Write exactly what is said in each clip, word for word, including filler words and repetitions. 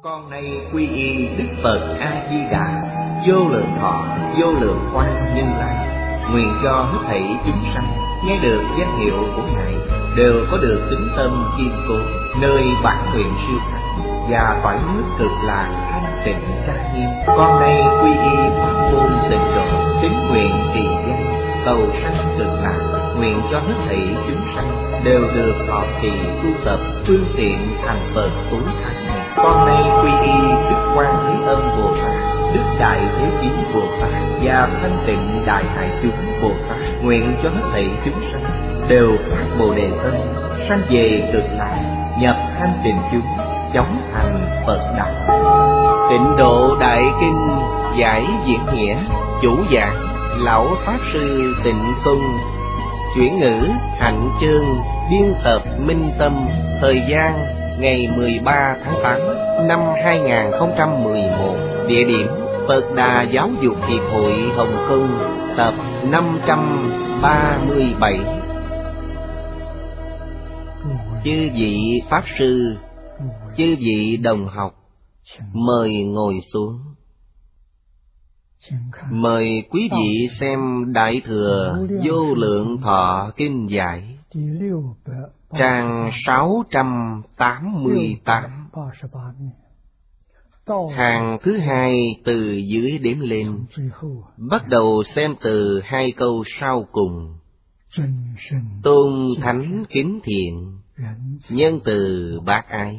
Con nay quy y Đức Phật A Di Đà, vô lượng thọ, vô lượng quang Như Lai. Nguyện cho hết thảy chúng sanh nghe được danh hiệu của Ngài đều có được tín tâm kiên cố, nơi bản nguyện siêu thắng và cõi nước cực lạc thanh tịnh trang nghiêm. Con nay quy y pháp môn tịnh độ, tín nguyện trì danh cầu sanh cực lạc. Nguyện cho hết thảy chúng sanh đều được thọ trì tu tập phương tiện thành Phật tối thắng này. Con nay quy y Đức Quan Thế Âm Bồ Tát, Đức Đại Thế Chí Bồ Tát và Thanh Tịnh Đại Hải Chúng Bồ Tát. Nguyện cho hết thảy chúng sanh đều phát Bồ Đề tâm, sanh về cực lạc, nhập thanh tịnh chúng, chóng thành Phật đạo. Tịnh Độ Đại Kinh giải diễn nghĩa, chủ giảng lão pháp sư Tịnh Tông, chuyển ngữ Hạnh Chương, biên tập Minh Tâm. Thời gian ngày mười ba tháng tám năm hai nghìn không trăm mười một. Địa điểm Phật Đà Giáo dục Hiệp hội Hồng Kông, tập năm trăm ba mươi bảy. Chư vị pháp sư, chư vị đồng học, mời ngồi xuống. Mời quý vị xem Đại Thừa Vô Lượng Thọ Kinh Giải, trang sáu trăm tám mươi tám, hàng thứ hai từ dưới đếm lên. Bắt đầu xem từ hai câu sau cùng. Tôn thánh kính thiện, nhân từ bác ái.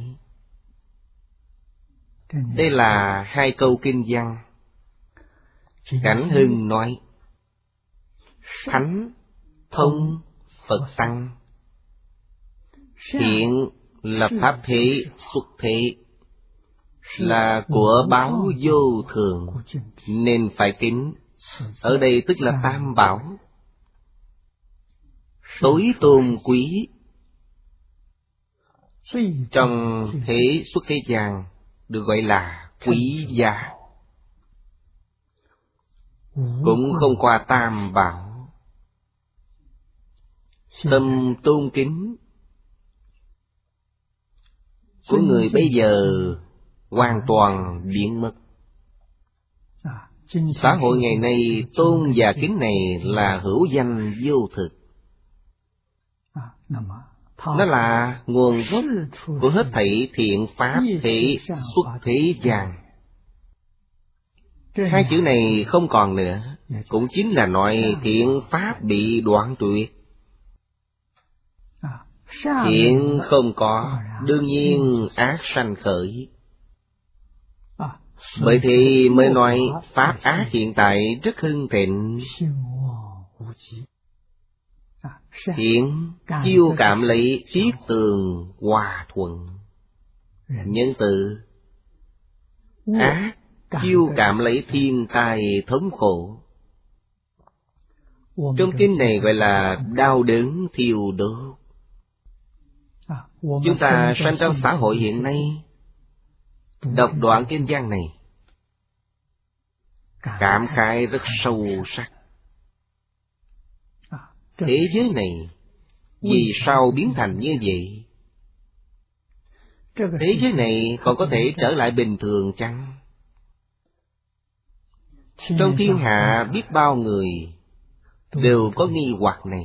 Đây là hai câu kinh văn. Cảnh Hưng nói: thánh thông Phật tăng, thiện là pháp thế xuất thế, là của báo vô thường nên phải kính. Ở đây tức là tam bảo. Tối tôn quý trong thế xuất thế gian được gọi là quý giá, cũng không qua tam bảo. Tâm tôn kính của người bây giờ hoàn toàn biến mất. Xã hội ngày nay tôn và kính này là hữu danh vô thực. Nó là nguồn gốc của hết thảy thiện pháp thế xuất thế gian. Hai chữ này không còn nữa, cũng chính là nói thiện pháp bị đoạn tuyệt. Thiện không có, đương nhiên ác sanh khởi. Bởi thì mới nói pháp ác hiện tại rất hưng thịnh. Thiện chiêu cảm lấy thiết tường hòa thuận, nhân từ. Ác chiêu cảm lấy thiên tai thống khổ. Trong kinh này gọi là đau đớn thiêu đốt. Chúng ta sinh trong xã hội hiện nay, đọc đoạn kinh văn này, cảm khái rất sâu sắc. Thế giới này vì sao biến thành như vậy? Thế giới này còn có thể trở lại bình thường chăng? Trong thiên hạ biết bao người đều có nghi hoặc này.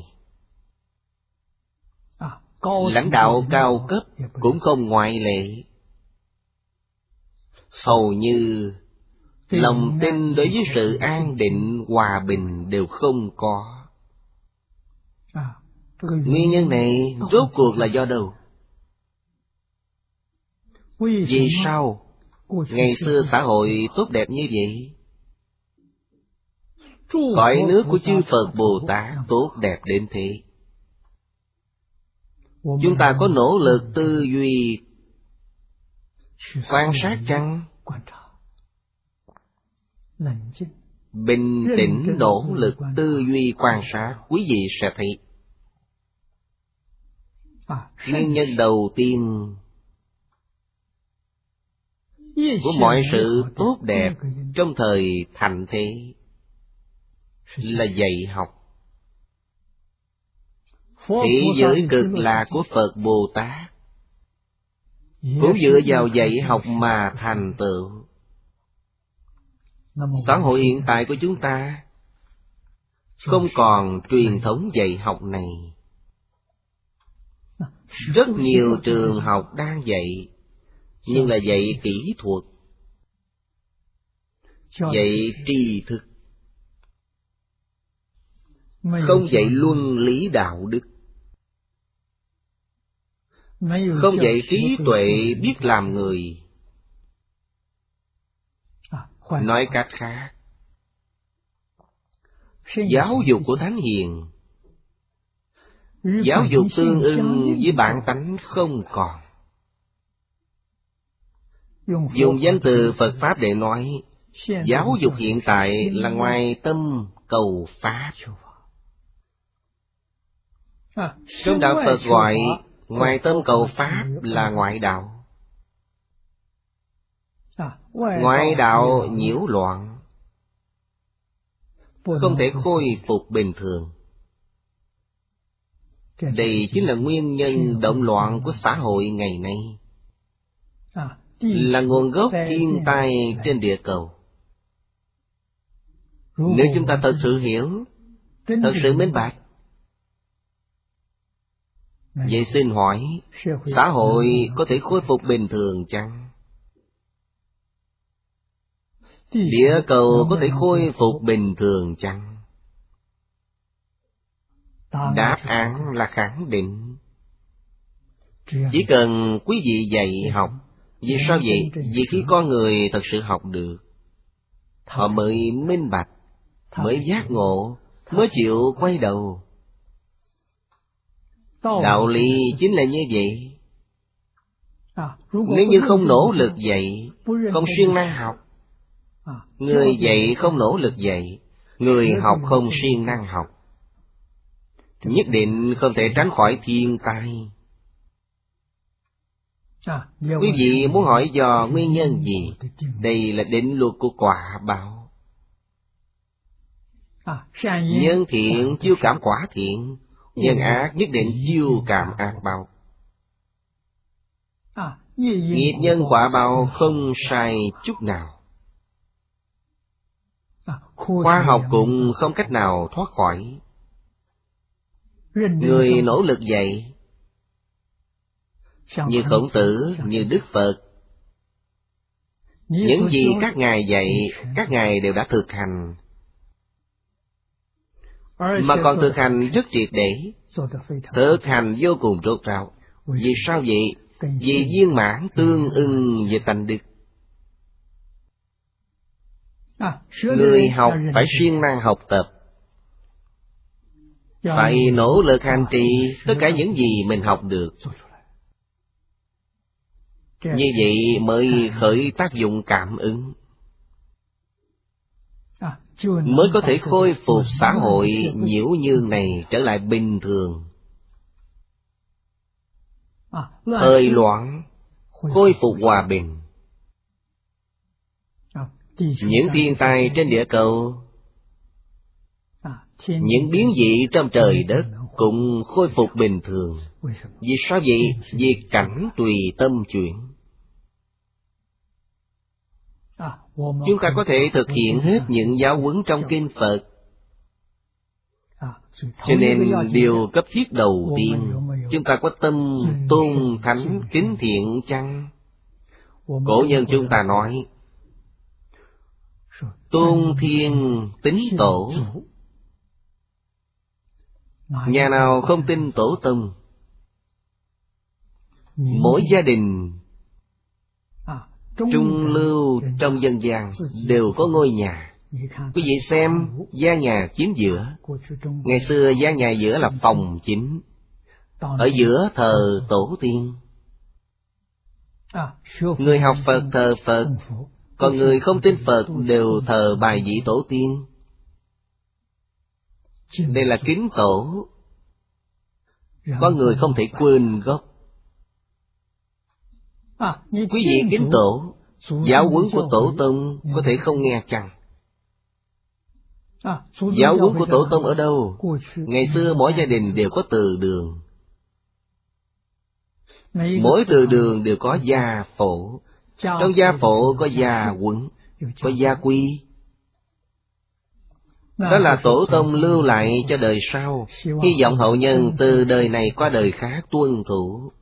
Lãnh đạo cao cấp cũng không ngoại lệ. Hầu như lòng tin đối với sự an định, hòa bình đều không có. Nguyên nhân này rốt cuộc là do đâu? Vì sao ngày xưa xã hội tốt đẹp như vậy? Cõi nước của chư Phật Bồ Tát tốt đẹp đến thế. Chúng ta có nỗ lực tư duy quan sát chăng? Bình tĩnh nỗ lực tư duy quan sát, quý vị sẽ thấy nguyên nhân đầu tiên của mọi sự tốt đẹp trong thời thạnh thế là dạy học. Thế giới cực lạc của Phật Bồ Tát cũng dựa vào dạy học mà thành tựu. Xã hội hiện tại của chúng ta không còn truyền thống dạy học này. Rất nhiều trường học đang dạy, nhưng là dạy kỹ thuật, dạy tri thức, không dạy luân lý đạo đức, không dạy trí tuệ biết làm người. Nói cách khác, giáo dục của Thánh Hiền, giáo dục tương ưng với bản tánh không còn. Dùng danh từ Phật Pháp để nói, giáo dục hiện tại là ngoài tâm cầu Pháp. Trong đạo Phật gọi ngoài tâm cầu Pháp là ngoại đạo. Ngoại đạo nhiễu loạn, không thể khôi phục bình thường. Đây chính là nguyên nhân động loạn của xã hội ngày nay, là nguồn gốc thiên tai trên địa cầu. Nếu chúng ta thật sự hiểu, thật sự minh bạch, vậy xin hỏi, xã hội có thể khôi phục bình thường chăng? Địa cầu có thể khôi phục bình thường chăng? Đáp án là khẳng định. Chỉ cần quý vị dạy học. Vì sao vậy? Vì khi con người thật sự học được, họ mới minh bạch, mới giác ngộ, mới chịu quay đầu. Đạo lý chính là như vậy. Nếu như không nỗ lực dạy, không siêng năng học, người dạy không nỗ lực dạy, người học không siêng năng học, nhất định không thể tránh khỏi thiên tai. Quý vị muốn hỏi do nguyên nhân gì? Đây là định luật của quả báo. Nhân thiện chiêu cảm quả thiện, nhân ác nhất định chiêu cảm ác báo. Nghiệp nhân quả báo không sai chút nào. Khoa học cũng không cách nào thoát khỏi. Người nỗ lực dạy, như Khổng Tử, như Đức Phật, những gì các ngài dạy, các ngài đều đã thực hành, mà còn thực hành rất triệt để, thực hành vô cùng rốt ráo. Vì sao vậy? Vì viên mãn tương ưng về tánh đức. Người học phải siêng năng học tập, phải nỗ lực hành trì tất cả những gì mình học được. Như vậy mới khởi tác dụng cảm ứng, mới có thể khôi phục xã hội nhiễu nhương này trở lại bình thường. Thời loạn khôi phục hòa bình. Những thiên tai trên địa cầu, những biến dị trong trời đất cũng khôi phục bình thường. Vì sao vậy? Vì cảnh tùy tâm chuyển. Chúng ta có thể thực hiện hết những giáo huấn trong kinh Phật. Cho nên điều cấp thiết đầu tiên, chúng ta có tâm tôn thánh kính thiện chăng? Cổ nhân chúng ta nói, tôn thiên tín tổ. Nhà nào không tin tổ tông, mỗi gia đình trung lưu trong dân gian đều có ngôi nhà. Quý vị xem, gian nhà chính giữa. Ngày xưa gian nhà giữa là phòng chính, ở giữa thờ tổ tiên. Người học Phật thờ Phật, còn người không tin Phật đều thờ bài vị tổ tiên. Đây là kính tổ. Con người không thể quên gốc. Quý vị kính tổ, giáo huấn của tổ tông có thể không nghe chăng? Giáo huấn của tổ tông ở đâu? Ngày xưa mỗi gia đình đều có từ đường. Mỗi từ đường đều có gia phổ. Trong gia phổ có gia quẩn, có gia quy. Đó là tổ tông lưu lại cho đời sau, hy vọng hậu nhân từ đời này qua đời khác tuân thủ.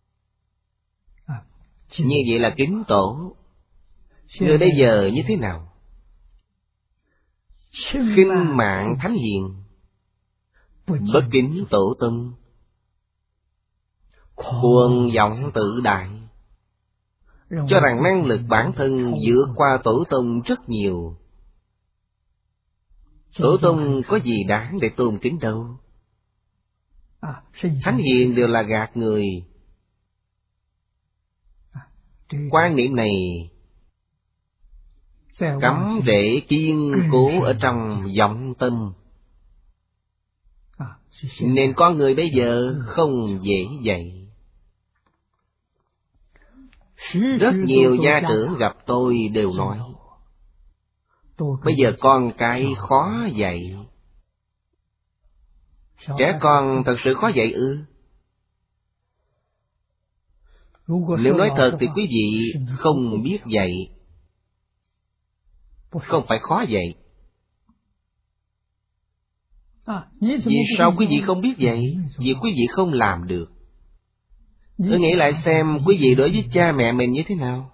Như vậy là kính tổ. Người bây giờ như thế nào? Khinh mạng thánh hiền, bất kính tổ tông, cuồng vọng tự đại, cho rằng năng lực bản thân vượt qua tổ tông rất nhiều. Tổ tông có gì đáng để tôn kính đâu. Thánh hiền đều là gạt người. Quan niệm này cắm rễ kiên cố ở trong vọng tâm, nên con người bây giờ không dễ dạy. Rất nhiều gia trưởng gặp tôi đều nói, bây giờ con cái khó dạy. Trẻ con thật sự khó dạy ư? Nếu nói thật thì quý vị không biết dạy. Không phải khó dạy. Vì sao quý vị không biết dạy? Vì quý vị không làm được. Tôi nghĩ lại xem quý vị đối với cha mẹ mình như thế nào?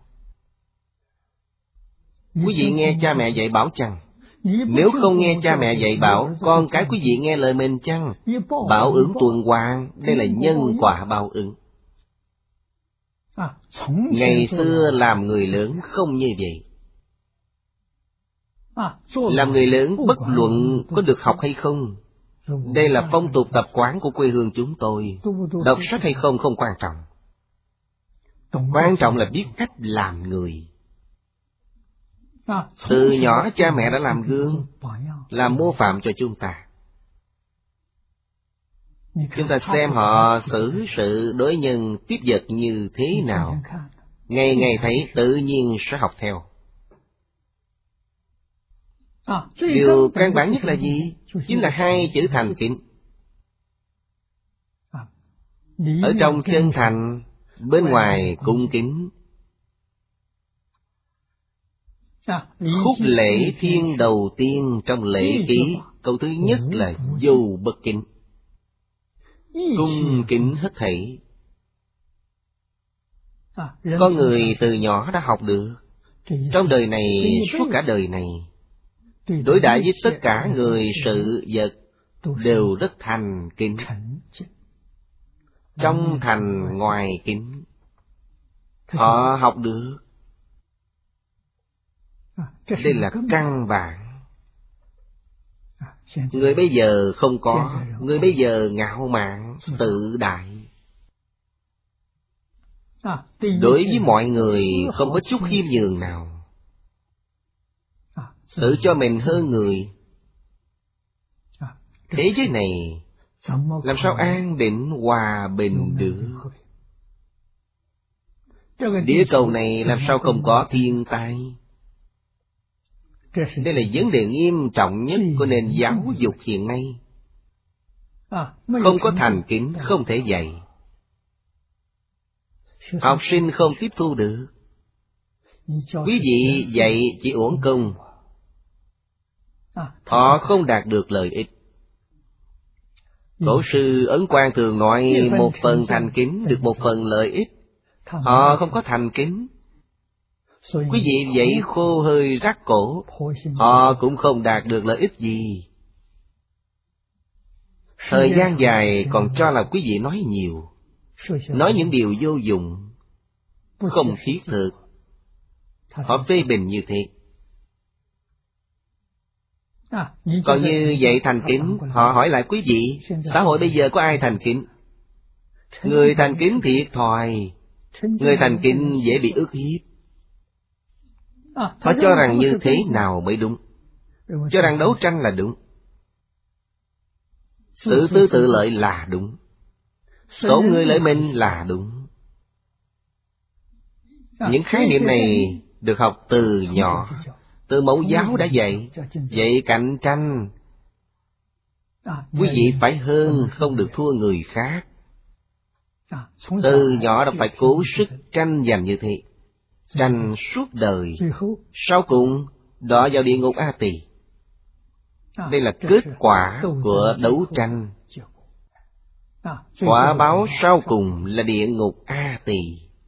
Quý vị nghe cha mẹ dạy bảo chăng? Nếu không nghe cha mẹ dạy bảo, con cái quý vị nghe lời mình chăng? Báo ứng tuần hoàn, đây là nhân quả báo ứng. Ngày xưa làm người lớn không như vậy. Làm người lớn bất luận có được học hay không, đây là phong tục tập quán của quê hương chúng tôi. Đọc sách hay không không quan trọng. Quan trọng là biết cách làm người. Từ nhỏ cha mẹ đã làm gương, làm mô phạm cho chúng ta. Chúng ta xem họ xử sự đối nhân tiếp vật như thế nào, ngày ngày thấy tự nhiên sẽ học theo. Điều căn bản nhất là gì? Chính là hai chữ thành kính. Ở trong chân thành, bên ngoài cung kính. Khúc lễ thiên đầu tiên trong lễ ký, câu thứ nhất là vô bất kính. Cung kính hết thảy. Con người từ nhỏ đã học được. Trong đời này, suốt cả đời này, đối đãi với tất cả người sự vật đều rất thành kính. Trong thành ngoài kính. Họ học được. Đây là căn bản. Người bây giờ không có. Người bây giờ ngạo mạn, tự đại. Đối với mọi người không có chút khiêm nhường nào. Tự cho mình hơn người. Thế giới này làm sao an định hòa bình được? Địa cầu này làm sao không có thiên tai? Đây là vấn đề nghiêm trọng nhất của nền giáo dục hiện nay. Không có thành kính không thể dạy. Học sinh không tiếp thu được. Quý vị dạy chỉ uổng công. Họ không đạt được lợi ích. Tổ sư Ấn Quang thường nói một phần thành kính được một phần lợi ích. Họ không có thành kính. Quý vị dạy khô hơi rắc cổ, họ cũng không đạt được lợi ích gì. Thời gian dài còn cho là quý vị nói nhiều, nói những điều vô dụng, không thiết thực. Họ phê bình như thế. Còn như dạy thành kính, họ hỏi lại quý vị, xã hội bây giờ có ai thành kính? Người thành kính thiệt thòi, người thành kính dễ bị ức hiếp. Họ cho rằng như thế nào mới đúng, cho rằng đấu tranh là đúng, tự tư tự lợi là đúng, tổn người lợi mình là đúng. Những khái niệm này được học từ nhỏ, từ mẫu giáo đã dạy, dạy cạnh tranh. Quý vị phải hơn, không được thua người khác. Từ nhỏ đã phải cố sức tranh giành như thế, tranh suốt đời, sau cùng đọa vào địa ngục A Tỳ. Đây là kết quả của đấu tranh. Quả báo sau cùng là địa ngục A Tỳ.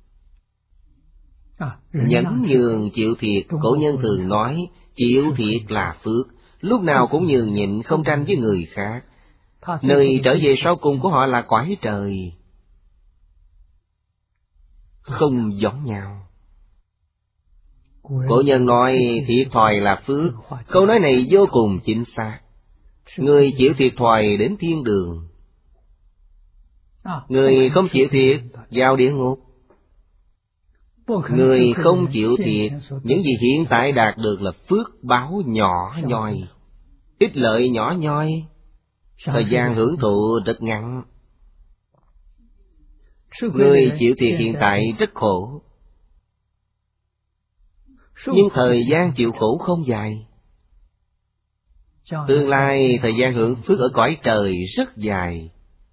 Nhẫn nhường chịu thiệt, cổ nhân thường nói chịu thiệt là phước. Lúc nào cũng nhường nhịn, không tranh với người khác. Nơi trở về sau cùng của họ là cõi trời, không giống nhau. Cổ nhân nói thiệt thòi là phước. Câu nói này vô cùng chính xác. Người chịu thiệt thòi đến thiên đường, người không chịu thiệt vào địa ngục. Người không chịu thiệt, những gì hiện tại đạt được là phước báo nhỏ nhoi, ích lợi nhỏ nhoi, thời gian hưởng thụ rất ngắn. Người chịu thiệt hiện tại rất khổ, nhưng thời gian chịu khổ không dài. Tương lai thời gian hưởng phước ở cõi trời rất dài.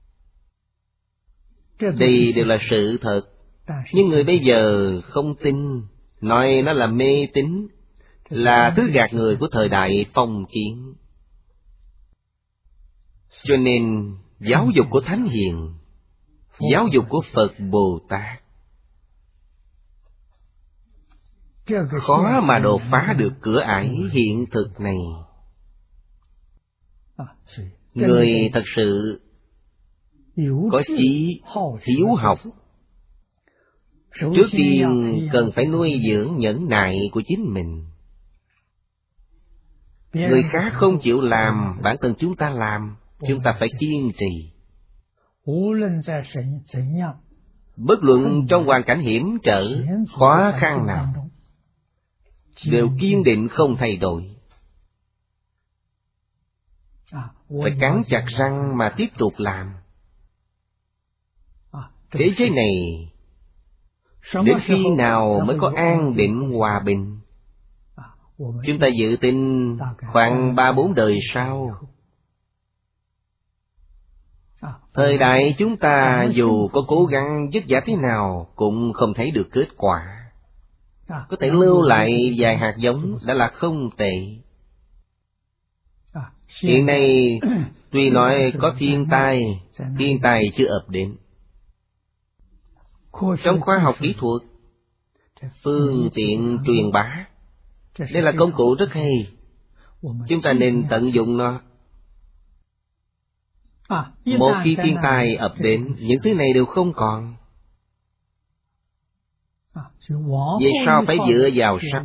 Đây đều là sự thật. Nhưng người bây giờ không tin, nói nó là mê tín, là thứ gạt người của thời đại phong kiến. Cho nên giáo dục của Thánh Hiền, giáo dục của Phật Bồ Tát khó mà đột phá được cửa ải hiện thực này. Người thật sự có chí hiếu học, trước tiên cần phải nuôi dưỡng nhẫn nại của chính mình. Người khác không chịu làm, bản thân chúng ta làm. Chúng ta phải kiên trì. Bất luận trong hoàn cảnh hiểm trở, khó khăn nào, đều kiên định không thay đổi. Phải cắn chặt răng mà tiếp tục làm. Thế giới này đến khi nào mới có an định hòa bình? Chúng ta dự tin khoảng ba bốn đời sau. Thời đại chúng ta dù có cố gắng vất vả thế nào cũng không thấy được kết quả. Có thể lưu lại vài hạt giống đã là không tệ. Hiện nay tuy nói có thiên tai, thiên tai chưa ập đến. Trong khoa học kỹ thuật, phương tiện truyền bá, đây là công cụ rất hay. Chúng ta nên tận dụng nó. Một khi thiên tai ập đến, những thứ này đều không còn. Vì sao phải dựa vào sách?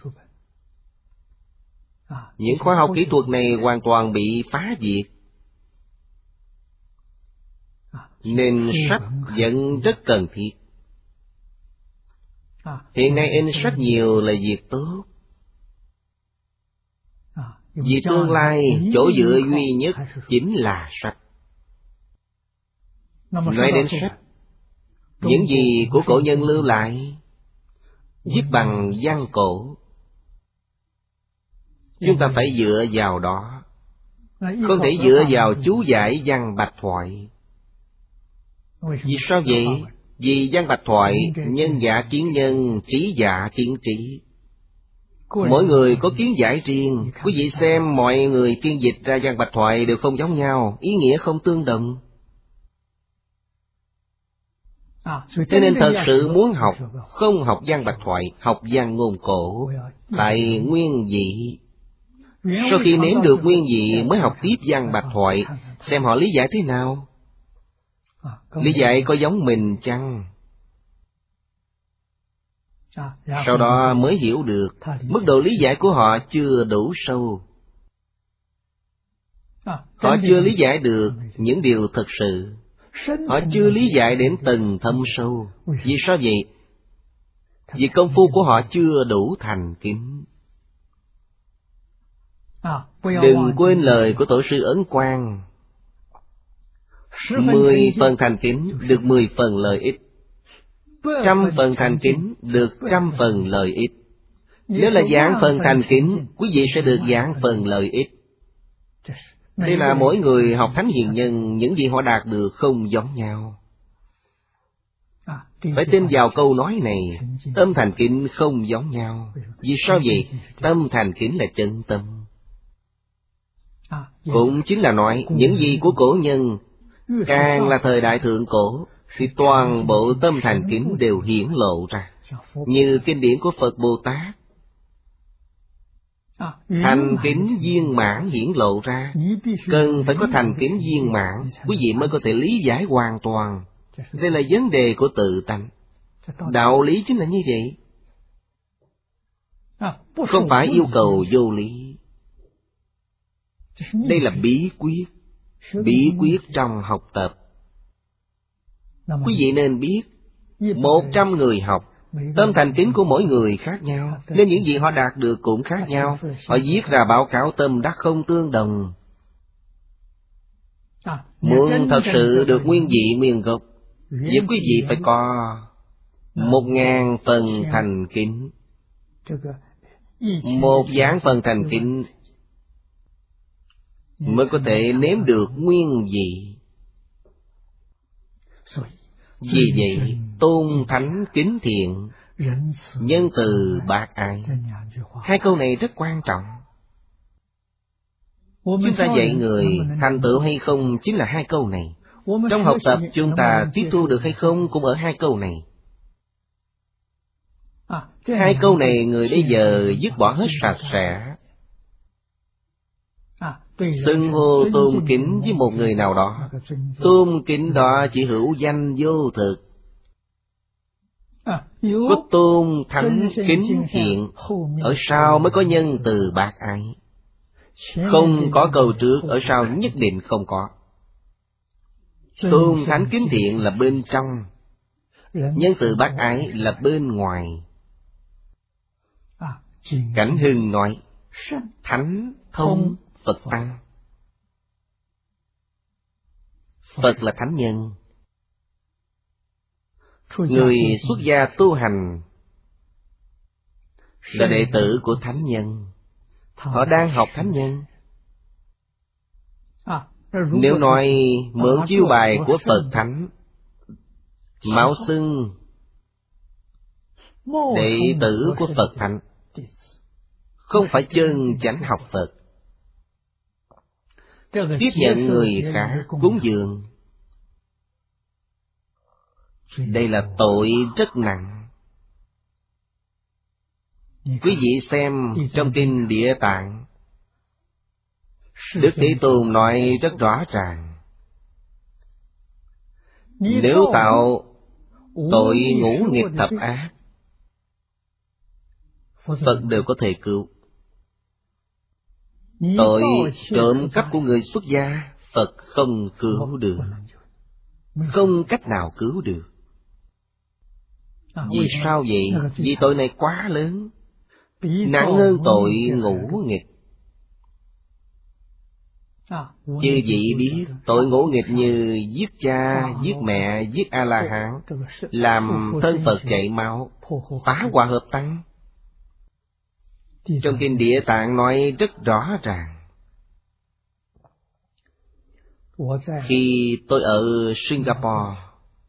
Những khoa học kỹ thuật này hoàn toàn bị phá diệt, nên sách vẫn rất cần thiết. Hiện nay in sách nhiều là việc tốt. Vì tương lai chỗ dựa duy nhất chính là sách. Nói đến sách, những gì của cổ nhân lưu lại, viết bằng văn cổ, chúng ta phải dựa vào đó, không thể dựa vào chú giải văn bạch thoại. Vì sao vậy? Vì văn bạch thoại, nhân giả kiến nhân, trí giả kiến trí. Mỗi người có kiến giải riêng. Quý vị xem mọi người phiên dịch ra văn bạch thoại đều không giống nhau, ý nghĩa không tương đồng. Cho nên thật sự muốn học, không học văn bạch thoại, học văn ngôn cổ, tại nguyên vị. Sau khi nếm được nguyên vị mới học tiếp văn bạch thoại, xem họ lý giải thế nào. Lý giải có giống mình chăng? Sau đó mới hiểu được mức độ lý giải của họ chưa đủ sâu. Họ chưa lý giải được những điều thực sự. Họ chưa lý giải đến tầng thâm sâu. Vì sao vậy? Vì công phu của họ chưa đủ thành kính. Đừng quên lời của tổ sư Ấn Quang: Mười phần thành kính được mười phần lợi ích, trăm phần thành kính được trăm phần lợi ích. Nếu là giảng phần thành kính, quý vị sẽ được giảng phần lợi ích. Đây là mỗi người học Thánh Hiền Nhân, những gì họ đạt được không giống nhau. Phải tin vào câu nói này. Tâm thành kính không giống nhau. Vì sao vậy? Tâm thành kính là chân tâm. Cũng chính là nói những gì của cổ nhân, càng là thời đại thượng cổ, thì toàn bộ tâm thành kính đều hiển lộ ra. Như kinh điển của Phật Bồ Tát, thành kính viên mãn hiển lộ ra. Cần phải có thành kính viên mãn, quý vị mới có thể lý giải hoàn toàn. Đây là vấn đề của tự tánh. Đạo lý chính là như vậy, không phải yêu cầu vô lý. Đây là bí quyết, bí quyết trong học tập. Quý vị nên biết, một trăm người học, tâm thành kính của mỗi người khác nhau, nên những gì họ đạt được cũng khác nhau. Họ viết ra báo cáo tâm đắc không tương đồng. Muốn thật sự được nguyên vị nguyên gốc, vậy quý vị phải có một ngàn phần thành kính. Một vạn phần thành kính mới có thể nếm được nguyên vị. Vì vậy, tôn thánh kính thiện, nhân từ bác ái, hai câu này rất quan trọng. Chúng ta dạy người thành tựu hay không chính là hai câu này. Trong học tập chúng ta tiếp thu được hay không cũng ở hai câu này. Hai câu này người bây giờ dứt bỏ hết sạch sẽ. Xưng hô tôn kính với một người nào đó, tôn kính đó chỉ hữu danh vô thực. Có tôn thánh kính thiện, ở sau mới có nhân từ bác ái. Không có câu trước, ở sau nhất định không có. Tôn thánh kính thiện là bên trong, nhân từ bác ái là bên ngoài. Cảnh Hưng nói, thánh thông Phật tăng. Phật là thánh nhân. Người xuất gia tu hành là đệ tử của thánh nhân. Họ đang học thánh nhân. Nếu nói mượn chiêu bài của Phật thánh, mạo xưng đệ tử của Phật thánh, không phải chân chánh học Phật. Tiếp nhận người khác cúng dường, đây là tội rất nặng. Quý vị xem trong kinh Địa Tạng, Đức Thế Tôn nói rất rõ ràng, nếu tạo tội ngũ nghịch thập ác, Phật đều có thể cứu. Tội trộm cắp của người xuất gia, Phật không cứu được, không cách nào cứu được. Vì sao vậy? Vì tội này quá lớn, nặng hơn tội ngũ nghịch. Chư vị biết, tội ngũ nghịch như giết cha, giết mẹ, giết A-la-hán, làm thân Phật chảy máu, phá hòa hợp tăng. Trong kinh Địa Tạng nói rất rõ ràng. Khi tôi ở Singapore,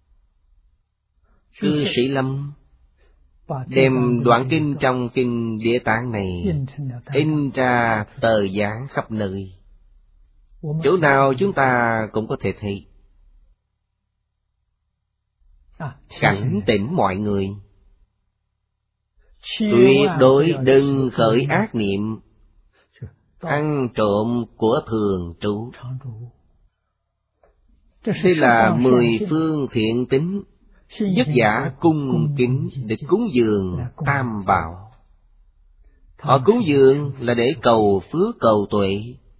cư sĩ Lâm đem đoạn kinh trong kinh Địa Tạng này in ra tờ giảng khắp nơi, chỗ nào chúng ta cũng có thể thấy. Cảnh tỉnh mọi người, tuyệt đối đừng khởi ác niệm, ăn trộm của thường trú. Đây là mười phương thiện tính, vất vả cung kính để cúng dường tam bảo. Họ cúng dường là để cầu phước cầu tuệ.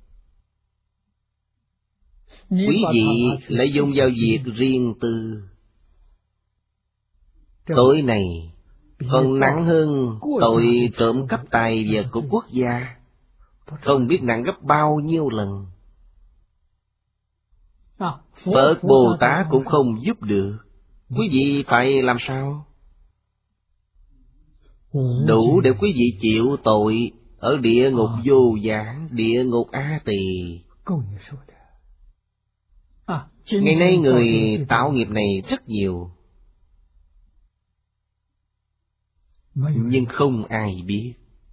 Quý vị lại dùng vào việc riêng tư. Tội này còn nặng hơn tội trộm cắp tài vật của quốc gia, không biết nặng gấp bao nhiêu lần. Phật Bồ Tát cũng không giúp được. Quý vị phải làm sao? Đủ để quý vị chịu tội ở địa ngục vô gián, địa ngục A Tỳ. Ngày nay người tạo nghiệp này rất nhiều. nhưng không ai biết.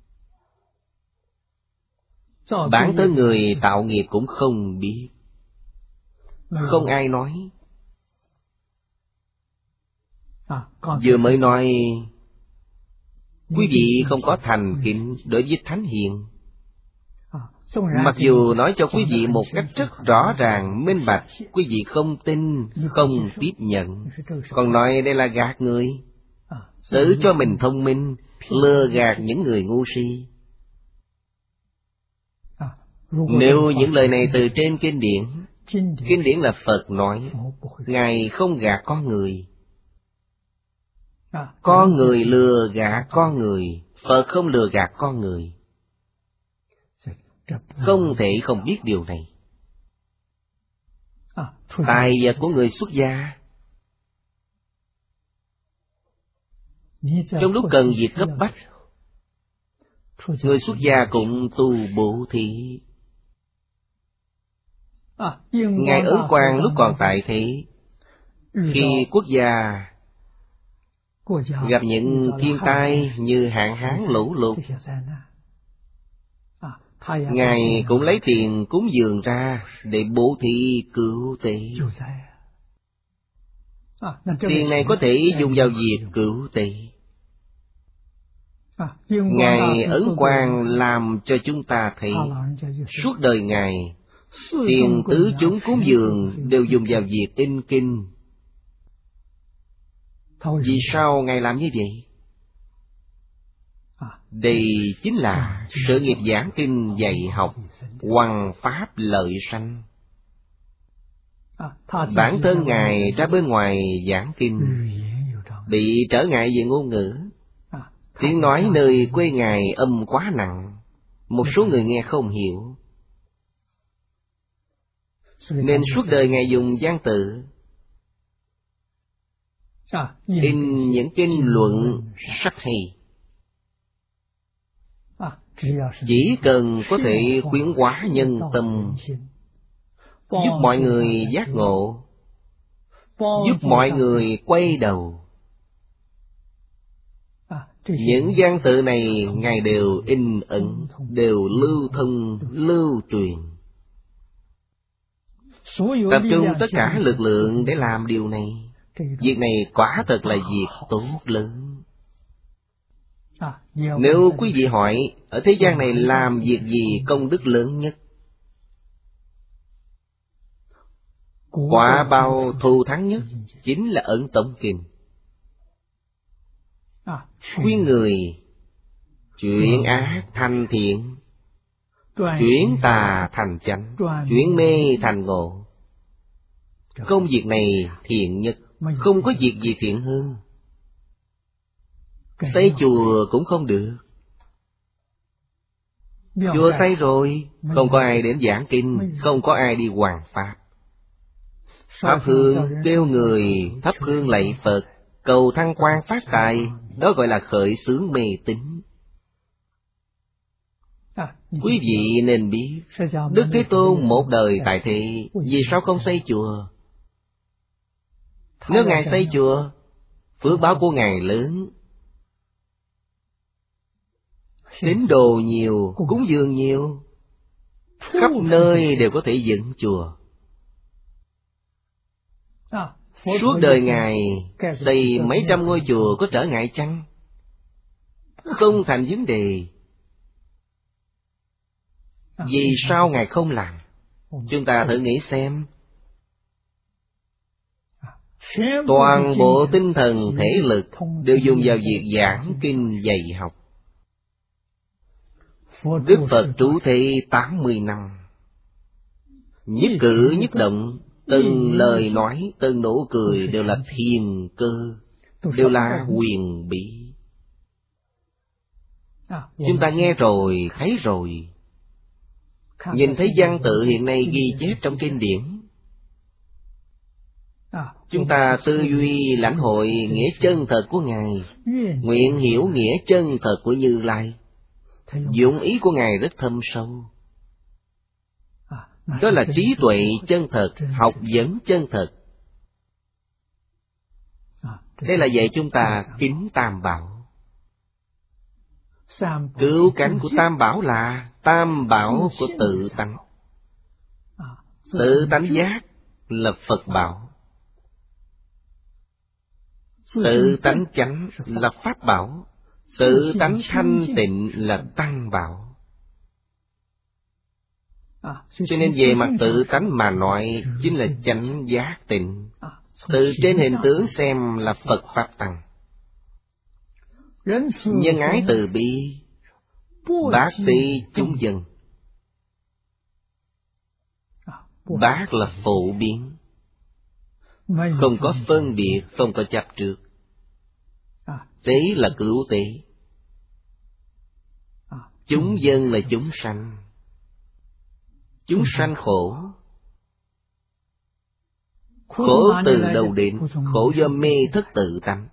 Bản thân người tạo nghiệp cũng không biết. Không ai nói. Vừa mới nói quý vị không có thành kính đối với Thánh Hiền. Mặc dù nói cho quý vị một cách rất rõ ràng, minh bạch, quý vị không tin, không tiếp nhận. Còn nói đây là gạt người, tự cho mình thông minh, lừa gạt những người ngu si. Nếu những lời này từ trên kinh điển, kinh điển là Phật nói, Ngài không gạt con người. Con người lừa gạt con người, Phật không lừa gạt con người. Không thể không biết điều này. Tài vật của người xuất gia, trong lúc cần việc cấp bách, người xuất gia cũng tu bố thí. Ngài Ấn Quang lúc còn tại thế, khi quốc gia gặp những thiên tai như hạn hán lũ lụt, Ngài cũng lấy tiền cúng dường ra để bố thí cứu tế. Tiền này có thể dùng vào việc cứu tế. Ngài Ấn Quang làm cho chúng ta thấy, suốt đời Ngài, tiền tứ chúng cúng dường đều dùng vào việc in kinh. Vì sao Ngài làm như vậy? Đây chính là sự nghiệp giảng kinh dạy học, hoằng pháp lợi sanh. Bản thân Ngài ra bên ngoài giảng kinh, bị trở ngại về ngôn ngữ. Tiếng nói nơi quê Ngài âm quá nặng, một số người nghe không hiểu, nên suốt đời Ngài dùng văn tự, in những kinh luận rất hay. Chỉ cần có thể khuyến hóa nhân tâm, giúp mọi người giác ngộ, giúp mọi người quay đầu. Những văn tự này Ngài đều in ẩn, đều lưu thông, lưu truyền. Tập trung tất cả lực lượng để làm điều này. Việc này quả thật là việc tốt lớn. Nếu quý vị hỏi, ở thế gian này làm việc gì công đức lớn nhất? Quả bao thù thắng nhất chính là Ấn Tông Kinh. Khuyên người chuyển ác thành thiện, chuyển tà thành chánh, chuyển mê thành ngộ. Công việc này thiện nhất, không có việc gì thiện hơn. Xây chùa cũng không được. Chùa xây rồi, không có ai đến giảng kinh, không có ai đi hoằng pháp. Pháp hương kêu người thắp hương lạy Phật, cầu thăng quan phát tài, đó gọi là khởi xướng mê tín. Quý vị nên biết, Đức Thế Tôn một đời tại thế, vì sao không xây chùa? Nếu Ngài xây chùa, phước báo của Ngài lớn, tín đồ nhiều, cúng dường nhiều, khắp nơi đều có thể dựng chùa. Suốt đời Ngài xây mấy trăm ngôi chùa có trở ngại chăng? Không thành vấn đề. Vì sao Ngài không làm? Chúng ta thử nghĩ xem. Toàn bộ tinh thần thể lực đều dùng vào việc giảng kinh dạy học. Đức Phật trú thế tám mươi năm, nhất cử nhất động, từng lời nói, từng nụ cười đều là thiên cơ, đều là huyền bí. Chúng ta nghe rồi, thấy rồi. Nhìn thấy văn tự hiện nay ghi chép trong kinh điển, chúng ta tư duy lãnh hội nghĩa chân thật của Ngài, nguyện hiểu nghĩa chân thật của Như Lai. Dụng ý của Ngài rất thâm sâu. Đó là trí tuệ chân thật, học vấn chân thật. Đây là dạy chúng ta kính Tam Bảo. Cứu cánh của Tam Bảo là Tam Bảo của tự tánh. Tự tánh giác là Phật bảo, tự tánh chánh là Pháp bảo, tự tánh thanh tịnh là Tăng bảo. Cho nên về mặt tự tánh mà nói chính là chánh giác tịnh. Từ trên hình tướng xem là Phật Pháp Tăng. Nhân ái từ bi, bác sĩ chúng dân. Bác là phổ biến, không có phân biệt, không có chấp trước. Tế là cứu tế, chúng dân là chúng sanh. Chúng sanh khổ, khổ từ đâu đến? Khổ do mê thức tự tánh.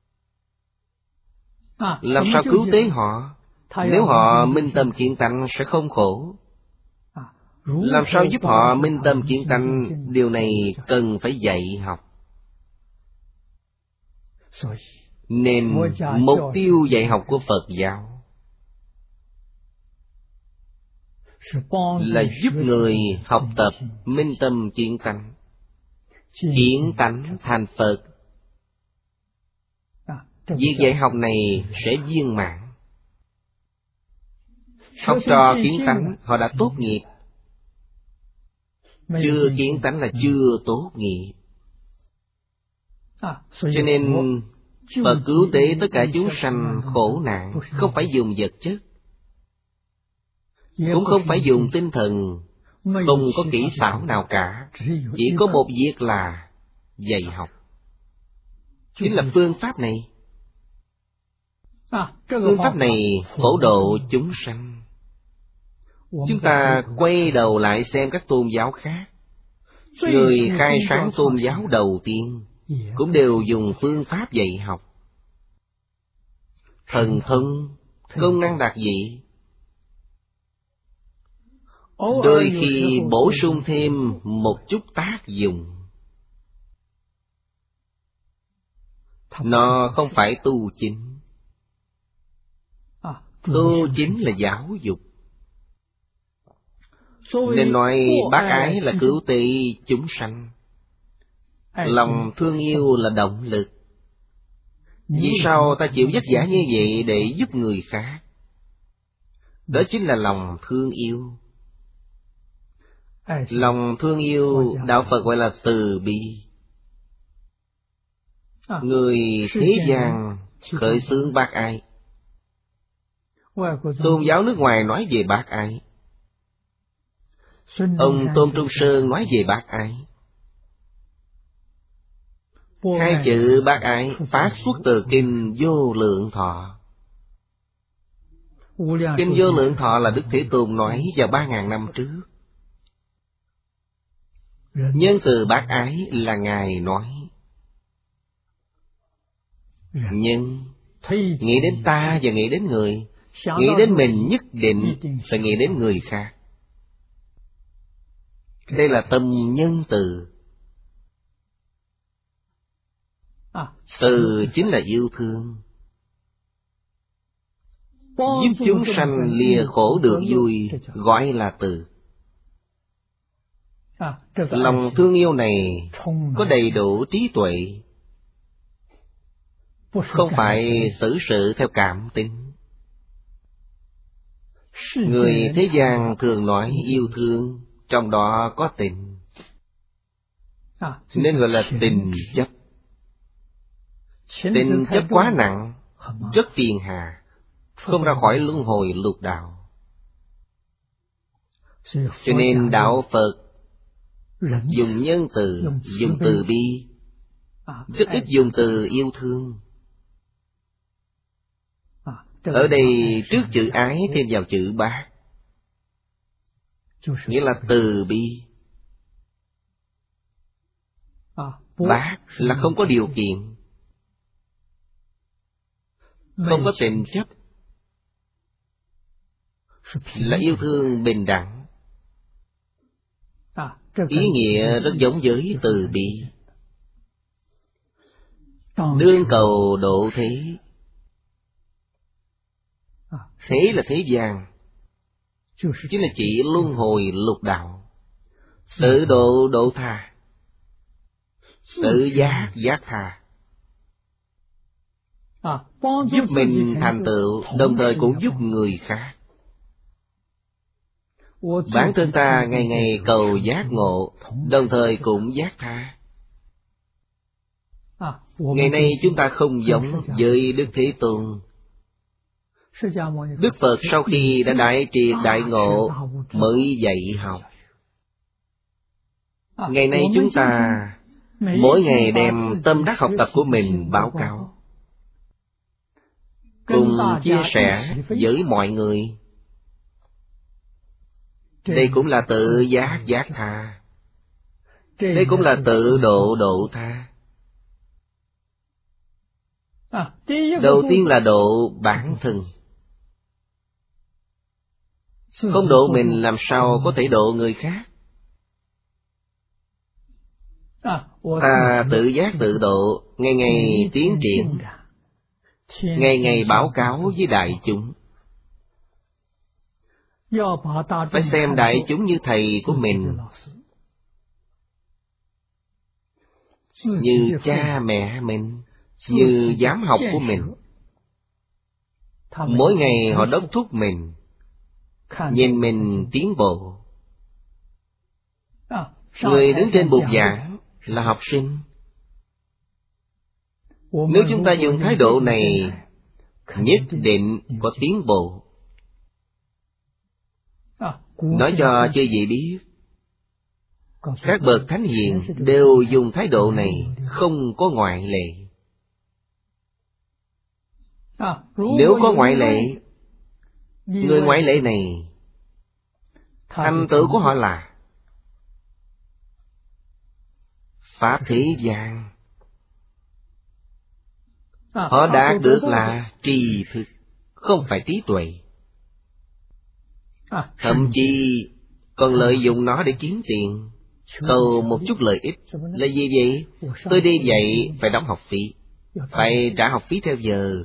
Làm sao cứu tế họ? Nếu họ minh tâm kiến tánh sẽ không khổ. Làm sao giúp họ minh tâm kiến tánh? Điều này cần phải dạy học. Nên mục tiêu dạy học của Phật giáo là giúp người học tập minh tâm kiến tánh, kiến tánh thành Phật. Việc dạy học này sẽ viên mãn. Học trò kiến tánh họ đã tốt nghiệp, chưa kiến tánh là chưa tốt nghiệp. Cho nên Phật cứu tế tất cả chúng sanh khổ nạn không phải dùng vật chất, cũng không phải dùng tinh thần, không có kỹ xảo nào cả. Chỉ có một việc là dạy học. Chính là phương pháp này. Phương pháp này phổ độ chúng sanh. Chúng ta quay đầu lại xem các tôn giáo khác. Người khai sáng tôn giáo đầu tiên cũng đều dùng phương pháp dạy học. Thần thông, công năng đặc dị. Đôi khi bổ sung thêm một chút tác dụng. Nó không phải tu chính. Tu chính là giáo dục. Nên nói bác ái là cứu tế chúng sanh, lòng thương yêu là động lực. Vì sao ta chịu vất vả như vậy để giúp người khác? Đó chính là lòng thương yêu. Lòng thương yêu Đạo Phật gọi là từ bi. Người thế gian khởi xướng bác ái. Tôn giáo nước ngoài nói về bác ái. Ông Tôn Trung Sơn nói về bác ái. Hai chữ bác ái phát xuất từ Kinh Vô Lượng Thọ. Kinh Vô Lượng Thọ là Đức Thế Tôn nói vào ba ngàn năm trước. Nhân từ bác ái là Ngài nói. Nhưng nghĩ đến ta và nghĩ đến người, nghĩ đến mình nhất định phải nghĩ đến người khác. Đây là tâm nhân từ. Từ chính là yêu thương. Giúp chúng sanh lìa khổ được vui gọi là từ. Lòng thương yêu này có đầy đủ trí tuệ, không phải xử sự theo cảm tính. Người thế gian thường nói yêu thương, trong đó có tình, nên gọi là tình chấp. Tình chấp quá nặng, rất phiền hà, không ra khỏi luân hồi lục đạo. Cho nên Đạo Phật dùng nhân từ, dùng từ bi, rất ít dùng từ yêu thương. Ở đây trước chữ ái thêm vào chữ bác, nghĩa là từ bi. Bác là không có điều kiện, không có tình chấp, là yêu thương bình đẳng. Ý nghĩa rất giống với từ bi. Đương cầu độ thế, Thế là thế gian, chính là chỉ luân hồi lục đạo. Tự độ độ tha, tự giác giác tha, giúp mình thành tựu, đồng thời cũng giúp người khác. Bản thân ta ngày ngày cầu giác ngộ, đồng thời cũng giác tha. Ngày nay chúng ta không giống với Đức Thế Tôn. Đức Phật sau khi đã đại triệt đại ngộ mới dạy học. Ngày nay chúng ta mỗi ngày đem tâm đắc học tập của mình báo cáo, cùng chia sẻ với mọi người. Đây cũng là tự giác giác tha. Đây cũng là tự độ độ tha. Đầu tiên là độ bản thân. Không độ mình làm sao có thể độ người khác. Ta tự giác tự độ, ngày ngày tiến triển, ngày ngày báo cáo với đại chúng. Phải xem đại chúng như thầy của mình, như cha mẹ mình, như giám học của mình. Mỗi ngày họ đốc thúc mình, nhìn mình tiến bộ. Người đứng trên bục giảng là học sinh. Nếu chúng ta dùng thái độ này, nhất định có tiến bộ. Nói cho chư vị biết, các bậc thánh hiền đều dùng thái độ này, không có ngoại lệ. Nếu có ngoại lệ, người ngoại lệ này, thành tựu của họ là pháp thế gian. Họ đạt được là tri thức, không phải trí tuệ. Thậm chí còn lợi dụng nó để kiếm tiền, cầu một chút lợi ích. Là gì vậy? Tôi đi dạy phải đóng học phí, phải trả học phí theo giờ.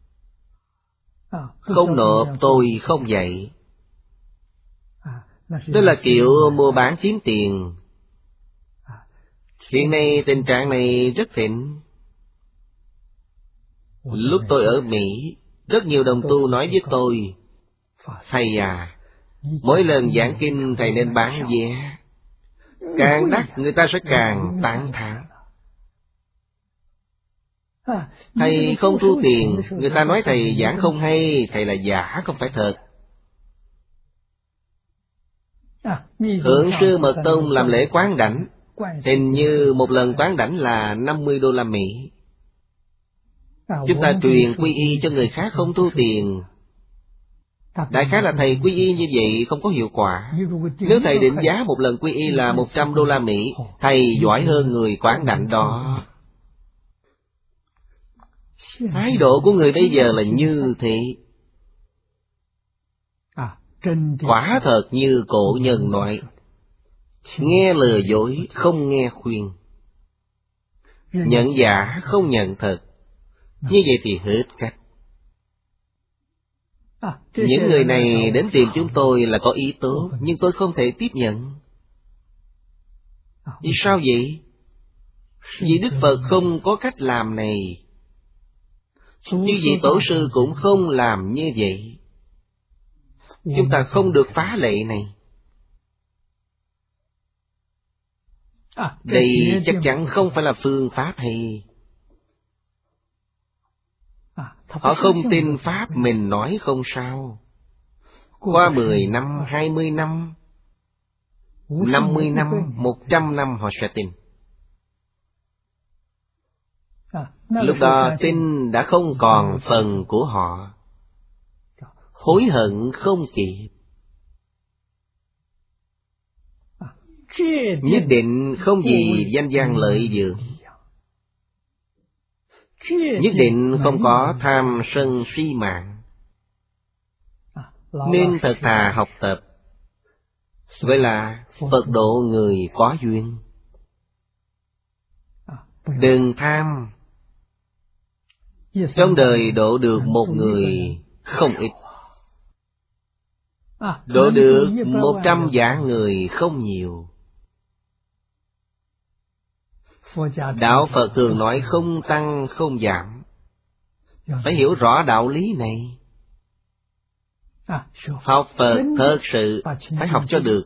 Không nộp tôi không dạy. Đó là kiểu mua bán kiếm tiền. Hiện nay tình trạng này rất thịnh. Lúc tôi ở Mỹ, rất nhiều đồng tu nói với tôi, thầy à, mỗi lần giảng kinh thầy nên bán vé, càng đắt người ta sẽ càng tán thán. Thầy không thu tiền, người ta nói thầy giảng không hay, thầy là giả không phải thật. Thượng sư Mật Tông làm lễ quán đảnh, hình như một lần quán đảnh là năm mươi đô la Mỹ. Chúng ta truyền quy y cho người khác không thu tiền. Đại khái là thầy quy y như vậy không có hiệu quả. Nếu thầy định giá một lần quy y là một trăm đô la Mỹ, thầy giỏi hơn người quán đảnh đó. Thái độ của người bây giờ là như thế. Quả thật như cổ nhân nói, nghe lừa dối không nghe khuyên, nhận giả không nhận thật. Như vậy thì hết cách. Những người này đến tìm chúng tôi là có ý tốt, nhưng tôi không thể tiếp nhận. Vì sao vậy? Vì Đức Phật không có cách làm này. Chứ vì tổ sư cũng không làm như vậy. Chúng ta không được phá lệ này. Đây chắc chắn không phải là phương pháp hay. Họ không tin pháp mình nói không sao. Qua mười năm, hai mươi năm, năm mươi năm, một trăm năm họ sẽ tin. Lúc đó tin đã không còn phần của họ. Hối hận không kịp. Nhất định không vì danh văn lợi dưỡng. Nhất định không có tham sân si mạng. Nên thật thà học tập. Vậy là Phật độ người có duyên. Đừng tham. Trong đời độ được một người không ít, độ được một trăm vạn người không nhiều. Đạo Phật thường nói không tăng không giảm. Phải hiểu rõ đạo lý này. Học Phật thật sự phải học cho được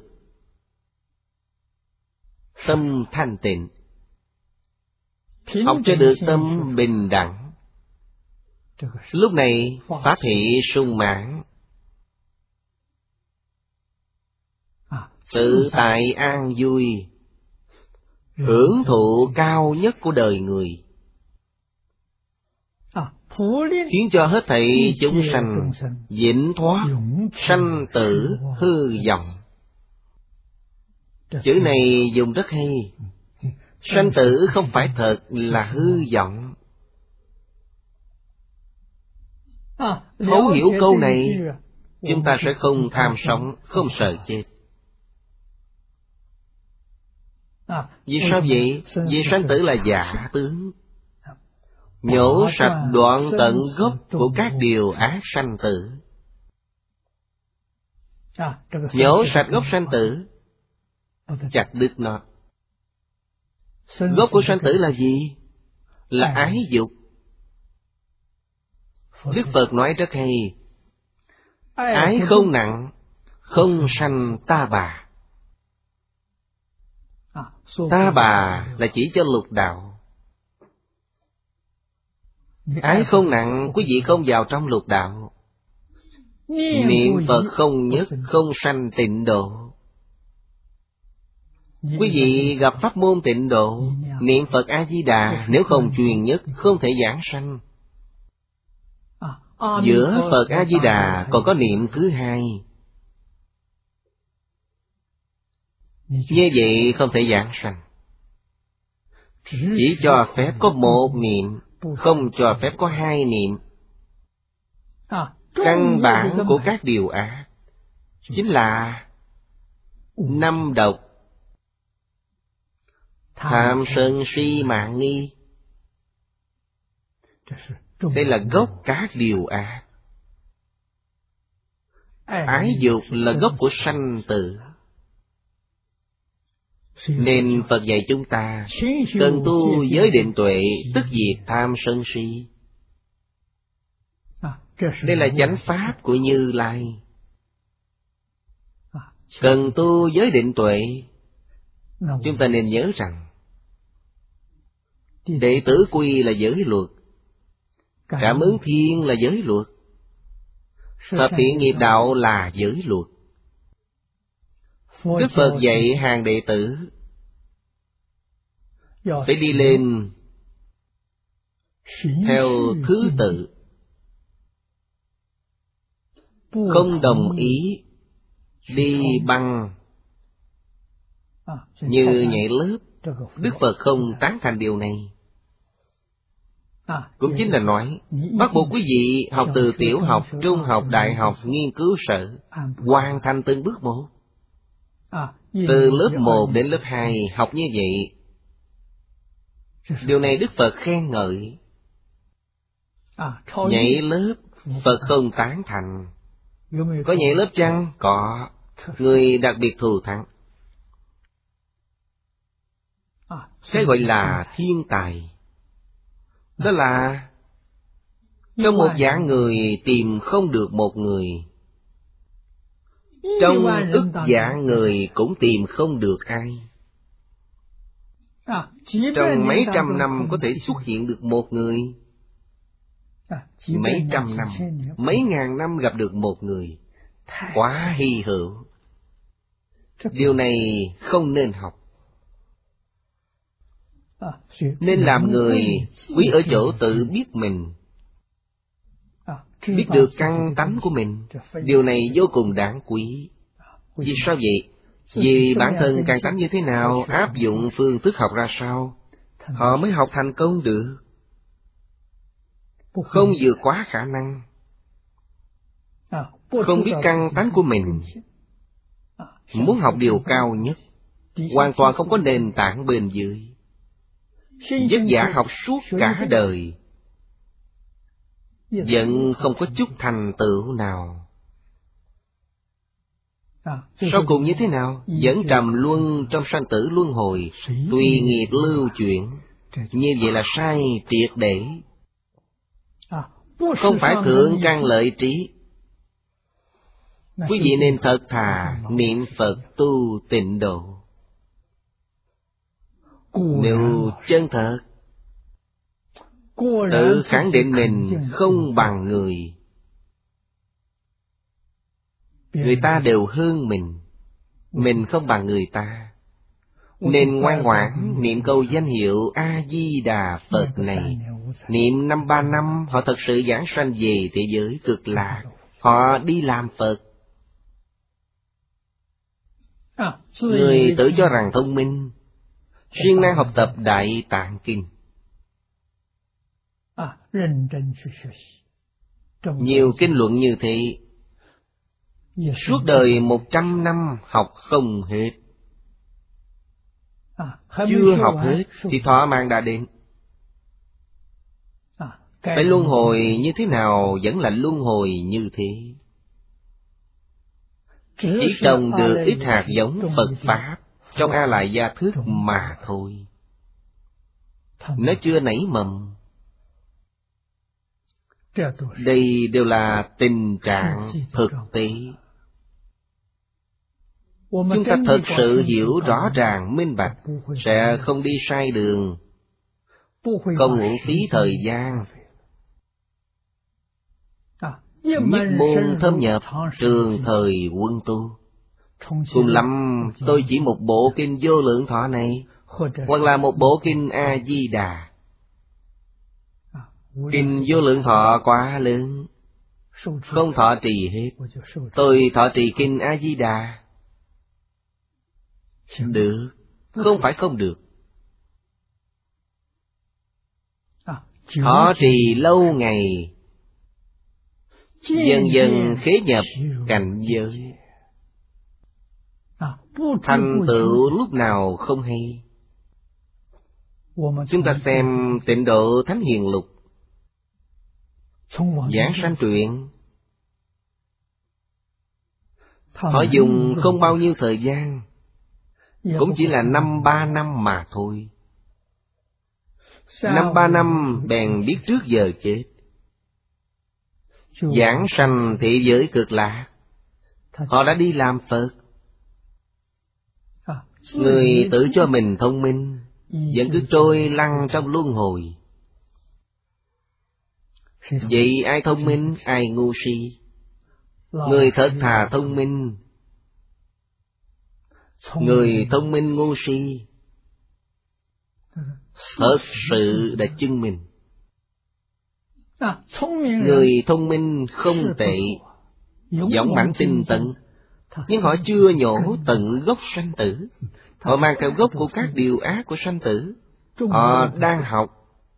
tâm thanh tịnh, học cho được tâm bình đẳng. Lúc này pháp hỷ sung mãn, tự tại an vui, hưởng thụ cao nhất của đời người, khiến cho hết thảy chúng sanh vĩnh thoát sanh tử hư vọng. Chữ này dùng rất hay. Sanh tử không phải thật, là hư vọng. Thấu hiểu câu này, chúng ta sẽ không tham sống, không sợ chết. Vì sao vậy? Vì sanh tử là giả tướng, nhổ sạch đoạn tận gốc của các điều ác sanh tử. Nhổ sạch gốc sanh tử, chặt đứt nó. Gốc của sanh tử là gì? Là ái dục. Đức Phật nói rất hay. Ái không nặng, không sanh ta bà. Ta bà là chỉ cho lục đạo. Ái không nặng, quý vị không vào trong lục đạo. Niệm Phật không nhất, không sanh tịnh độ. Quý vị gặp pháp môn tịnh độ, niệm Phật A-di-đà, nếu không truyền nhất, không thể giảng sanh. Giữa Phật A-di-đà còn có niệm thứ hai. Như vậy không thể giảng sanh. Chỉ cho phép có một niệm, không cho phép có hai niệm. Căn bản của các điều ác chính là năm độc: tham sân si mạng nghi. Đây là gốc các điều ác. Ái dục là gốc của sanh tử. Nên Phật dạy chúng ta cần tu giới định tuệ, tức diệt tham sân si. Đây là chánh pháp của Như Lai. Cần tu giới định tuệ, chúng ta nên nhớ rằng đệ tử quy là giới luật, cảm ứng thiên là giới luật, thập thiện nghiệp đạo là giới luật. Đức Phật dạy hàng đệ tử phải đi lên theo thứ tự, không đồng ý đi băng như nhảy lớp. Đức Phật không tán thành điều này. Cũng chính là nói, bắt buộc quý vị học từ tiểu học, trung học, đại học, nghiên cứu sở, hoàn thành từng bước một. Từ lớp một đến lớp hai học như vậy. Điều này Đức Phật khen ngợi. Nhảy lớp, Phật không tán thành. Có nhảy lớp chăng? Có. Người đặc biệt thù thắng. Cái gọi là thiên tài, đó là trong một vạn người tìm không được một người, trong ức vạn người cũng tìm không được ai. Trong mấy trăm năm có thể xuất hiện được một người, mấy trăm năm, mấy ngàn năm gặp được một người, quá hy hữu. Điều này không nên học. Nên làm người quý ở chỗ tự biết mình, biết được căn tánh của mình. Điều này vô cùng đáng quý. Vì sao vậy? Vì bản thân căn tánh như thế nào, áp dụng phương thức học ra sao, họ mới học thành công được. Không vượt quá khả năng. Không biết căn tánh của mình, muốn học điều cao nhất, hoàn toàn không có nền tảng bên dưới, vất vả học suốt cả đời, vẫn không có chút thành tựu nào. Sau cùng như thế nào? Vẫn trầm luân trong sanh tử luân hồi, tùy nghiệp lưu chuyển. Như vậy là sai triệt để. Không phải thượng căn lợi trí. Quý vị nên thật thà niệm Phật tu tịnh độ. Nếu chân thật, tự khẳng định mình không bằng người. Người ta đều hơn mình, mình không bằng người ta. Nên ngoan ngoãn niệm câu danh hiệu A-di-đà Phật này. Niệm năm ba năm họ thật sự giảng sanh về thế giới cực lạc. Họ đi làm Phật. Người tự cho rằng thông minh, siêng năng học tập Đại Tạng Kinh. Nhiều kinh luận như thế, suốt đời một trăm năm học không hết. Chưa học hết thì thọ mạng đã đến. Phải luân hồi như thế nào vẫn là luân hồi như thế. Chỉ trồng được ít hạt giống Phật Pháp trong A Lại Gia Thức mà thôi. Nó chưa nảy mầm. Đây đều là tình trạng thực tế. Chúng ta thật sự hiểu rõ ràng minh bạch, sẽ không đi sai đường, không uổng phí thời gian. Nhất môn thâm nhập, trường thời quân tu. Cùng lắm tôi chỉ một bộ kinh Vô Lượng Thọ này, hoặc là một bộ kinh A-di-đà. Kinh Vô Lượng Thọ quá lớn, không thọ trì hết. Tôi thọ trì kinh A-di-đà. Được, không phải không được. Thọ trì lâu ngày, dần dần khế nhập cảnh giới. Thành tựu lúc nào không hay. Chúng ta xem Tịnh Độ Thánh Hiền Lục, Giảng Sanh Truyện. Họ dùng không bao nhiêu thời gian, cũng chỉ là năm ba năm mà thôi. Năm ba năm bèn biết trước giờ chết, giảng sanh thế giới cực lạc. Họ đã đi làm Phật. Người tự cho mình thông minh, vẫn cứ trôi lăn trong luân hồi. Vậy ai thông minh, ai ngu si? Người thật thà thông minh, người thông minh ngu si, thật sự đã chứng minh. Người thông minh không tệ, dũng mãnh tinh tấn, nhưng họ chưa nhổ tận gốc sanh tử. Họ mang theo gốc của các điều ác của sanh tử. Họ đang học,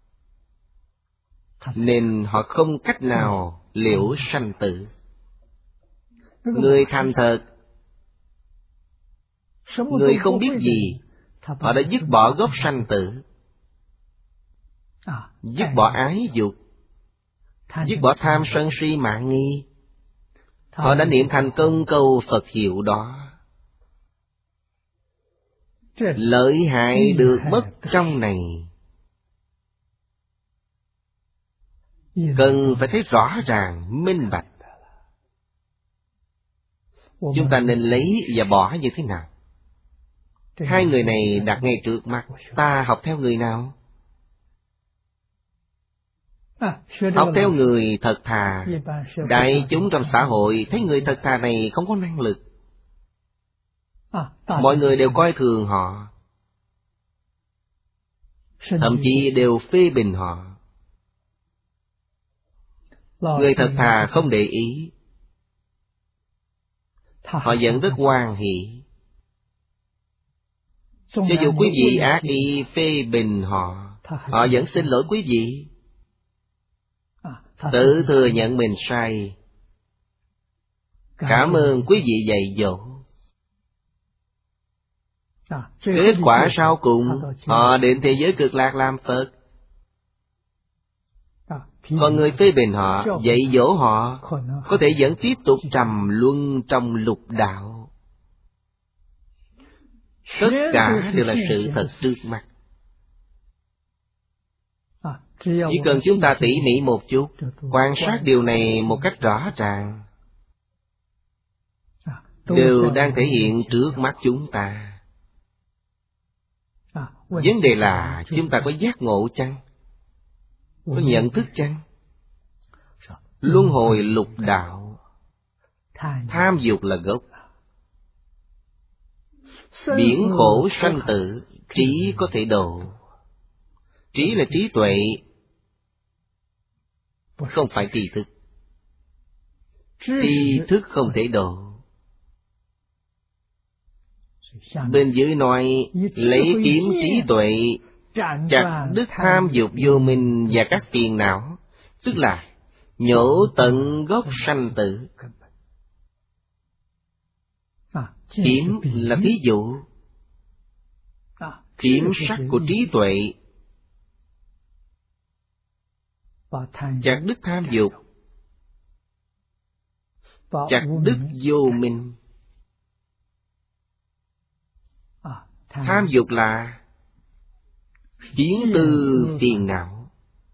nên họ không cách nào liễu sanh tử. Người thành thật, người không biết gì, họ đã dứt bỏ gốc sanh tử, dứt bỏ ái dục, dứt bỏ tham sân si mạng nghi. Họ đã niệm thành công câu Phật hiệu đó. Lợi hại được mất trong này, cần phải thấy rõ ràng, minh bạch. Chúng ta nên lấy và bỏ như thế nào? Hai người này đặt ngay trước mặt, ta học theo người nào? Học theo người thật thà. Đại chúng trong xã hội thấy người thật thà này không có năng lực, mọi người đều coi thường họ, thậm chí đều phê bình họ. Người thật thà không để ý, họ vẫn rất hoan hỷ. Cho dù quý vị ác ý phê bình họ, họ vẫn xin lỗi quý vị, tự thừa nhận mình sai. Cảm ơn quý vị dạy dỗ. Kết quả sau cùng, họ đến thế giới cực lạc làm Phật. Còn người phê bình họ, dạy dỗ họ, có thể vẫn tiếp tục trầm luân trong lục đạo. Tất cả đều là sự thật trước mắt. Chỉ cần chúng ta tỉ mỉ một chút, quan sát điều này một cách rõ ràng, đều đang thể hiện trước mắt chúng ta. Vấn đề là chúng ta có giác ngộ chăng? Có nhận thức chăng? Luân hồi lục đạo, tham dục là gốc. Biển khổ sanh tử, trí có thể độ. Trí là trí tuệ, không phải tri thức. Tri thức không thể độ. Bên dưới nói, lấy kiếm trí tuệ chặt đứt tham dục vô minh và các phiền não, tức là nhổ tận gốc sanh tử. Kiếm là ví dụ. Kiếm sắc của trí tuệ chặt đứt tham dục, chặt đứt vô minh. Tham dục là kiến tư phiền não.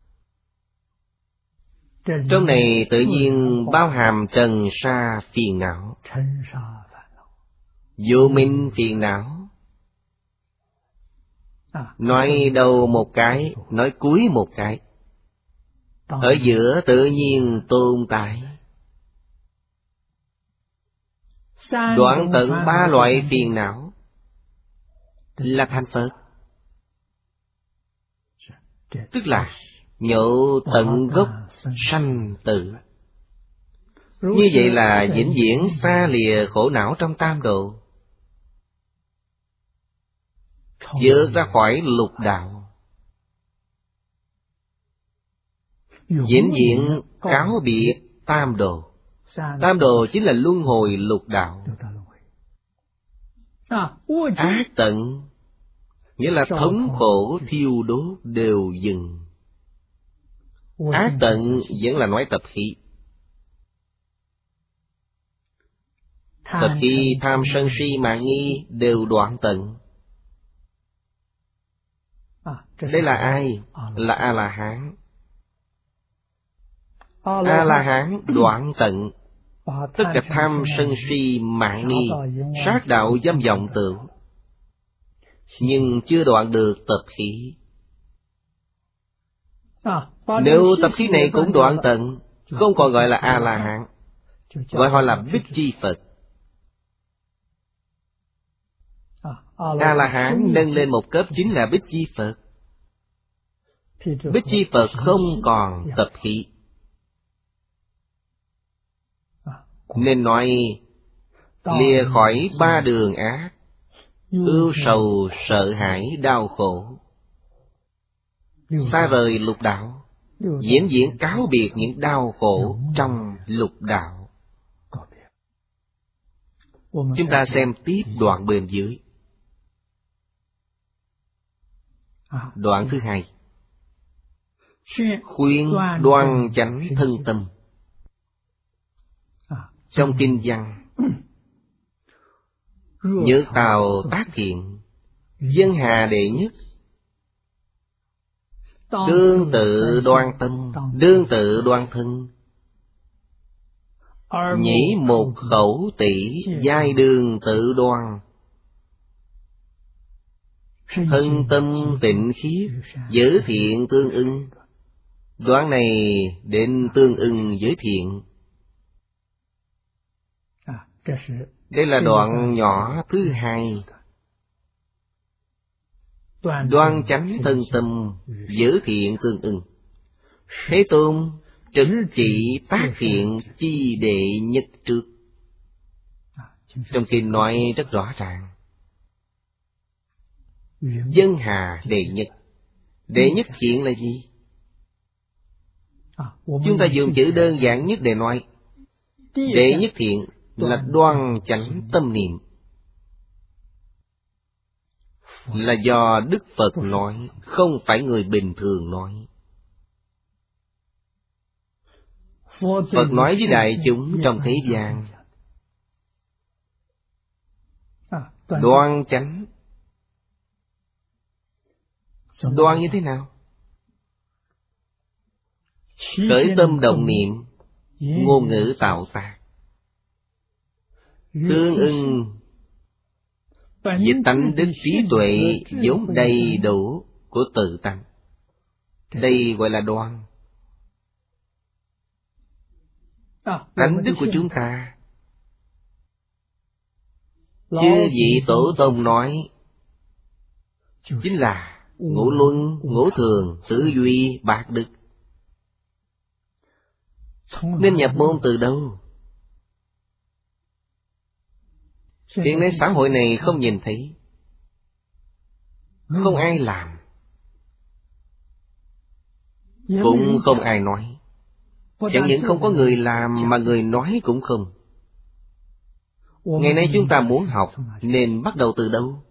Trong này tự nhiên bao hàm trần sa phiền não, vô minh phiền não. Nói đầu một cái, nói cuối một cái, ở giữa tự nhiên tồn tại. Đoạn tận ba loại phiền não là thành Phật. Tức là nhổ tận gốc sanh tử. Như vậy là vĩnh viễn xa lìa khổ não trong tam độ, vượt ra khỏi lục đạo, vĩnh viễn cáo biệt tam độ. Tam độ chính là luân hồi lục đạo. Ác tận nghĩa là thống khổ thiêu đốt đều dừng. Ác tận vẫn là nói tập khí. Tập khí tham sân si mạng nghi đều đoạn tận. Đây là ai? Là A-la-hán. A-la-hán đoạn tận tất cả tham sân si mạng nghi, sát đạo dâm vọng tưởng, nhưng chưa đoạn được tập khí. Nếu tập khí này cũng đoạn tận, không còn gọi là A-la-hán, gọi họ là Bích Chi Phật. A-la-hán nâng lên một cấp chính là Bích Chi Phật. Bích Chi Phật không còn tập khí. Nên nói lìa khỏi ba đường ác, ưu sầu sợ hãi đau khổ, xa rời lục đạo, diễn diễn cáo biệt những đau khổ trong lục đạo. Chúng ta xem tiếp đoạn bên dưới. Đoạn thứ hai, khuyên đoan chánh thân tâm. Trong kinh văn, nhớ tào tác thiện, dân hà đệ nhất, đương tự đoan tâm, đương tự đoan thân, nhĩ một khẩu tỷ, giai đường tự đoan, thân tâm tịnh khiết, giới thiện tương ưng. Đoạn này đến tương ưng giới thiện. Đây là đoạn nhỏ thứ hai. Đoan chánh thân tâm, giới thiện tương ưng. Thế Tôn trực chỉ tác thiện chi đệ nhất trước. Trong kinh nói rất rõ ràng. Dân hà đệ nhất. Đệ nhất thiện là gì? Chúng ta dùng chữ đơn giản nhất để nói. Đệ nhất thiện là đoan chánh tâm niệm. Là do Đức Phật nói, không phải người bình thường nói. Phật nói với đại chúng trong thế gian. Đoan chánh Đoan như thế nào? Khởi tâm động niệm, ngôn ngữ tạo tác, tương ưng dịch tánh đức trí tuệ vốn đầy đủ của tự tánh. Đây gọi là đoan. Tánh đức của chúng ta, chư vị tổ tông nói, chính là ngũ luân, ngũ thường, tứ duy, bát đức. Nên nhập môn từ đâu? Hiện nay xã hội này không nhìn thấy, không ai làm, cũng không ai nói. Chẳng những không có người làm mà người nói cũng không. Ngày nay chúng ta muốn học nên bắt đầu từ đâu?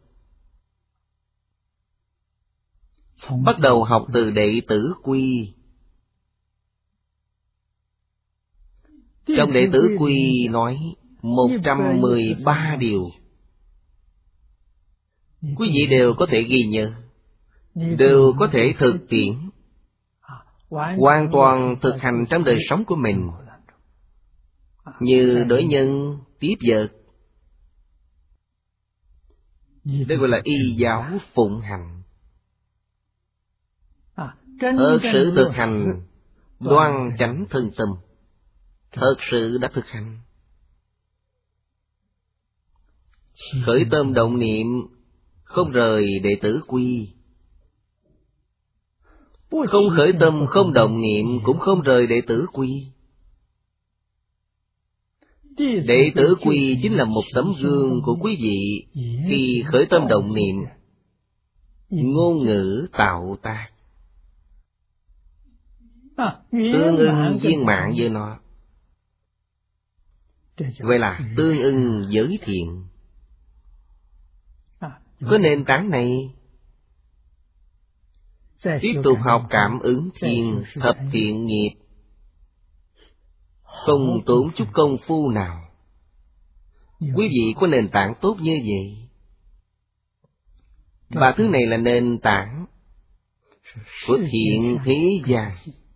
Bắt đầu học từ đệ tử quy. Trong đệ tử quy nói một trăm mười ba điều. Quý vị đều có thể ghi nhớ, đều có thể thực tiễn, hoàn toàn thực hành trong đời sống của mình, như đối nhân tiếp vật. Đây gọi là y giáo phụng hành. Thật sự thực hành, đoan chánh thân tâm, thật sự đã thực hành. Khởi tâm động niệm, không rời đệ tử quy. Không khởi tâm, không động niệm, cũng không rời đệ tử quy. Đệ tử quy chính là một tấm gương của quý vị khi khởi tâm động niệm, ngôn ngữ tạo tác, tương ưng viên mạng với nó. Vậy là tương ưng giới thiện. Có nền tảng này, tiếp tục học cảm ứng thiên thập thiện nghiệp, không tốn chút công phu nào. Quý vị có nền tảng tốt như vậy. Ba thứ này là nền tảng của thiện thế gian.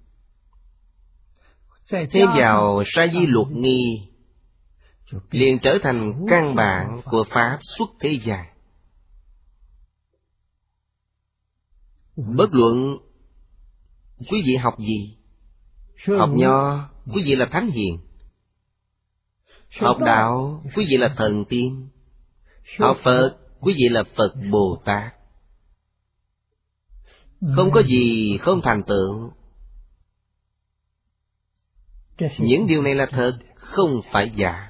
Thêm vào sa di luật nghi, liền trở thành căn bản của pháp xuất thế gian. Bất luận quý vị học gì, học nho, quý vị là thánh hiền. Học đạo, quý vị là thần tiên. Học Phật, quý vị là Phật Bồ Tát. Không có gì không thành tựu. Những điều này là thật, không phải giả.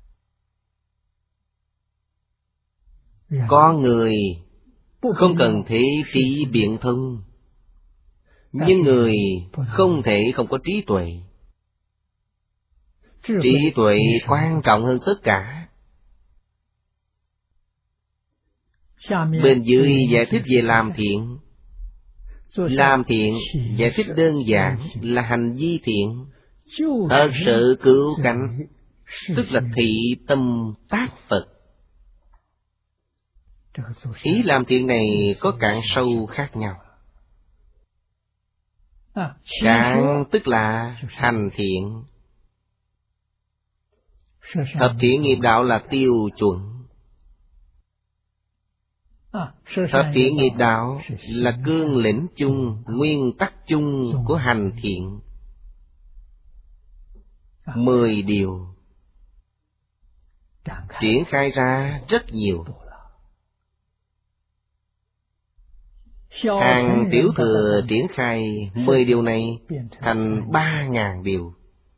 Con người không cần thế trí biện thông, nhưng người không thể không có trí tuệ. Trí tuệ quan trọng hơn tất cả. Bên dưới giải thích về làm thiện. Làm thiện giải thích đơn giản là hành vi thiện, thật sự cứu cánh, tức là thị tâm tác Phật. Ý làm thiện này có cạn sâu khác nhau. Cạn tức là hành thiện. Thập thiện nghiệp đạo là tiêu chuẩn. Thập thiện nghiệp đạo là cương lĩnh chung, nguyên tắc chung của hành thiện. Mười điều triển khai ra rất nhiều. Hàng tiểu thừa triển khai mười điều này thành ba ngàn điều.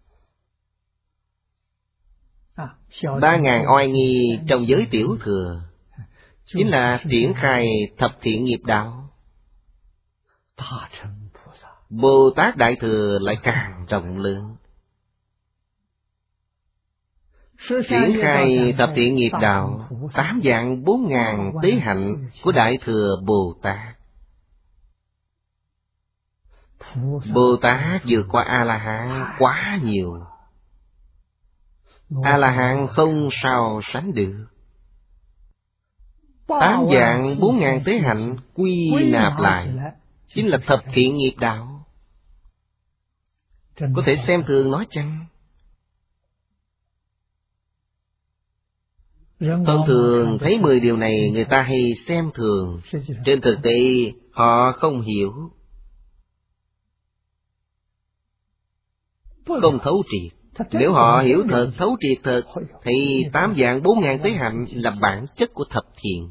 Ba ngàn oai nghi trong giới tiểu thừa chính là triển khai thập thiện nghiệp đạo. Bồ Tát Đại Thừa lại càng rộng lớn. Triển khai thập thiện nghiệp đạo, tám vạn bốn ngàn tế hạnh của Đại Thừa Bồ Tát. Bồ Tát vượt qua A-la-hán quá nhiều. A-la-hán không sao sánh được. Tám vạn bốn ngàn tế hạnh quy nạp lại chính là thập thiện nghiệp đạo. Có thể xem thường nó chăng? Thông thường thấy mười điều này người ta hay xem thường. Trên thực tế họ không hiểu, không thấu triệt. Nếu họ hiểu thật, thấu triệt thật, thì tám vạn bốn ngàn tế hạnh là bản chất của thập thiện.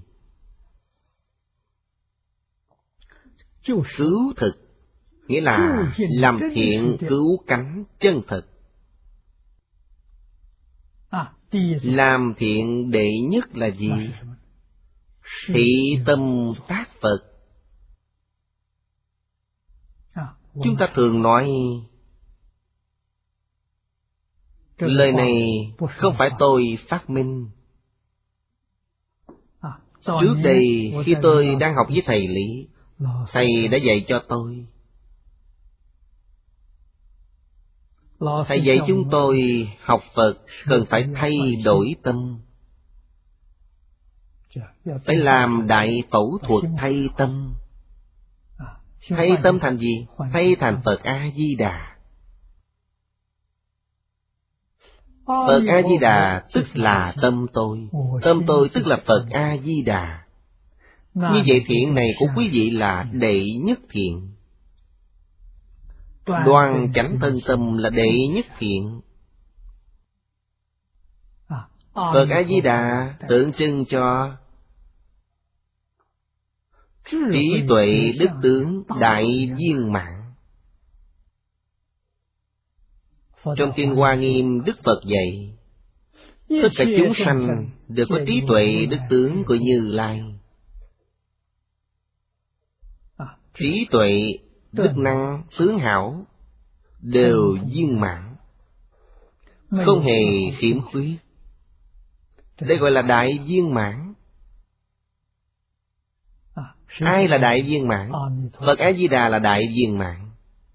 Cứu thực nghĩa là làm thiện cứu cánh chân thực. Làm thiện đệ nhất là gì? Thị tâm tác Phật. Chúng ta thường nói lời này không phải tôi phát minh. Trước đây khi tôi đang học với thầy Lý, thầy đã dạy cho tôi. Thầy dạy chúng tôi học Phật cần phải thay đổi tâm, phải làm đại phẫu thuật thay tâm. Thay tâm thành gì? Thay thành Phật A-di-đà. Phật A-di-đà tức là tâm tôi, tâm tôi tức là Phật A-di-đà. Như vậy thiện này của quý vị là đệ nhất thiện. Đoan chánh thân tâm là đệ nhất thiện. Phật A-di-đà tượng trưng cho trí tuệ đức tướng đại viên mãn. Trong Kinh Hoa Nghiêm, Đức Phật dạy tất cả chúng sanh đều có trí tuệ đức tướng của Như Lai. Trí tuệ, đức năng, tướng hảo đều viên mãn, không hề khiếm khuyết. Đây gọi là đại viên mãn. Ai là đại viên mãn? Phật A-di-đà là đại viên mãn.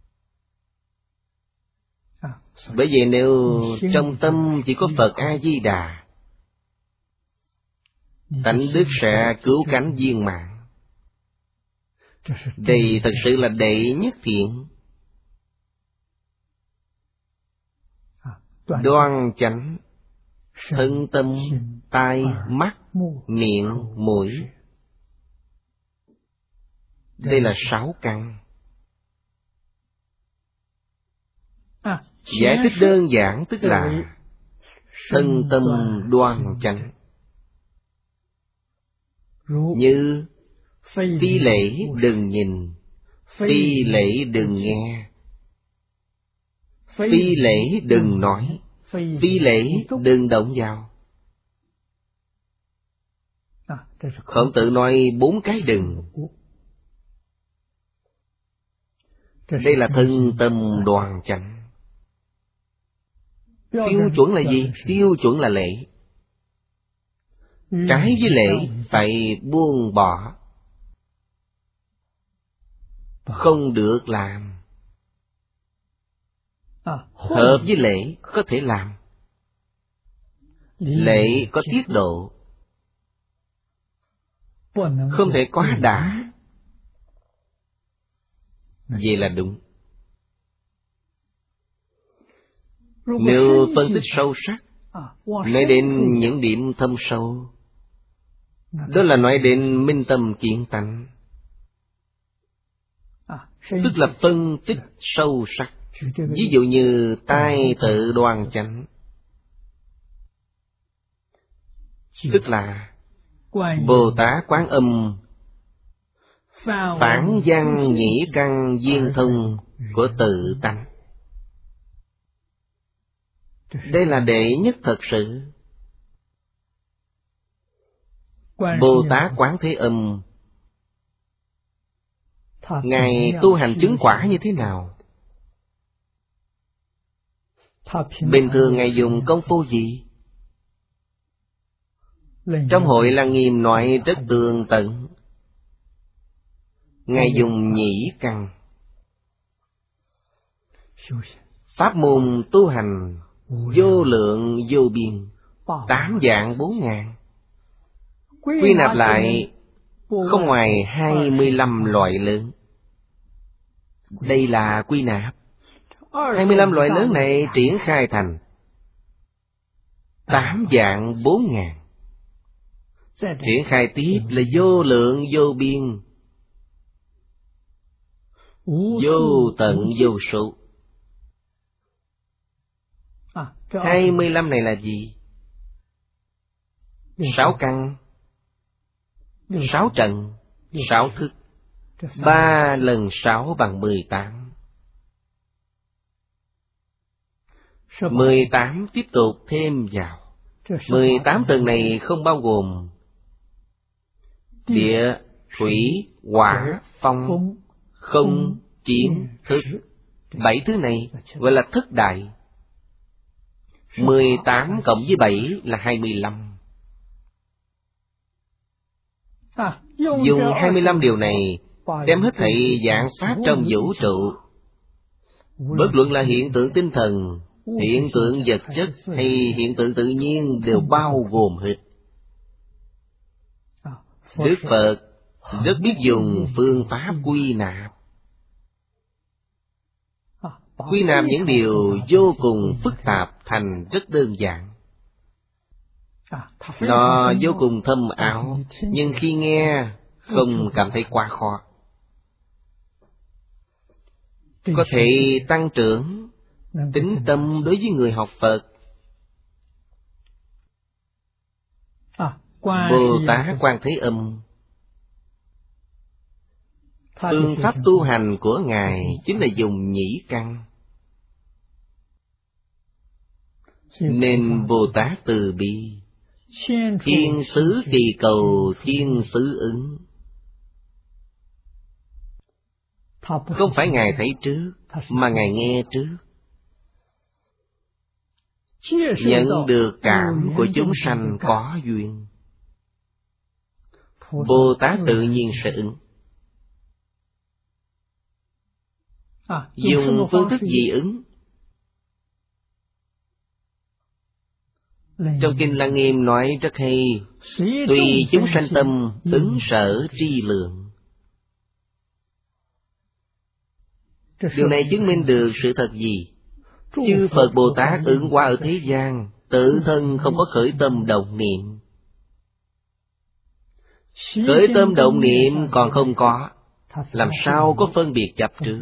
Bởi vậy nếu trong tâm chỉ có Phật A-di-đà, tánh đức sẽ cứu cánh viên mãn. Đây thật sự là đệ nhất thiện. Đoan chánh thân tâm tai mắt miệng mũi. Đây là sáu căn. Giải thích đơn giản tức là thân tâm đoan chánh. Như phi lễ đừng nhìn, phi lễ đừng nghe, phi lễ đừng nói, phi lễ đừng động vào. Khổng Tử nói bốn cái đừng. Đây là thân tâm đoan chánh. Tiêu chuẩn là gì? Tiêu chuẩn là lễ. Trái với lễ phải buông bỏ, không được làm. Hợp với lễ có thể làm. Lễ có tiết độ, không thể quá đà. Vậy là đúng. Nếu phân tích sâu sắc, nói đến những điểm thâm sâu, đó là nói đến minh tâm kiến tánh, tức là phân tích sâu sắc. Ví dụ như tai tự đoan chánh, tức là Bồ Tát Quán Âm phản văn nhĩ căn viên thông của tự tánh. Đây là đệ nhất thật sự. Bồ Tát Quán Thế Âm, Ngài tu hành chứng quả như thế nào? Bình thường Ngài dùng công phu gì? Trong Hội Lăng Nghiêm nói rất tường tận. Ngài dùng nhĩ căn. Pháp môn tu hành vô lượng vô biên, tám vạn bốn ngàn. Quy nạp lại không ngoài hai mươi lăm loại lớn. Đây là quy nạp. Hai mươi lăm loại lớn này triển khai thành tám vạn bốn ngàn. Triển khai tiếp là vô lượng vô biên, vô tận vô số. Hai mươi lăm này là gì? Sáu căn, sáu trần, sáu thức. Ba lần sáu bằng mười tám. Mười tám tiếp tục thêm vào. Mười tám tầng này không bao gồm địa, thủy, hỏa, phong, không, kiến, thức. Bảy thứ này gọi là thất đại. Mười tám cộng với bảy là hai mươi lăm. Dùng hai mươi lăm điều này đem hết thảy vạn pháp trong vũ trụ, bất luận là hiện tượng tinh thần, hiện tượng vật chất hay hiện tượng tự nhiên, đều bao gồm hết. Đức Phật rất biết dùng phương pháp quy nạp. Quy nạp những điều vô cùng phức tạp thành rất đơn giản. Nó vô cùng thâm ảo, nhưng khi nghe không cảm thấy quá khó. Có thể tăng trưởng tín tâm đối với người học Phật. Bồ Tát Quan Thế Âm, phương pháp tu hành của Ngài chính là dùng nhĩ căn. Nên Bồ Tát từ bi, thiên xứ kỳ cầu thiên xứ ứng. Không phải Ngài thấy trước, mà Ngài nghe trước. Nhận được cảm của chúng sanh có duyên, Bồ Tát tự nhiên sẽ ứng. Dùng phương thức gì ứng? Trong Kinh Lăng Nghiêm nói rất hay: tùy chúng sanh tâm, ứng sở tri lượng. Điều này chứng minh được sự thật gì? Chư Phật Bồ Tát ứng hóa ở thế gian, tự thân không có khởi tâm động niệm. Khởi tâm động niệm còn không có, làm sao có phân biệt chấp trước?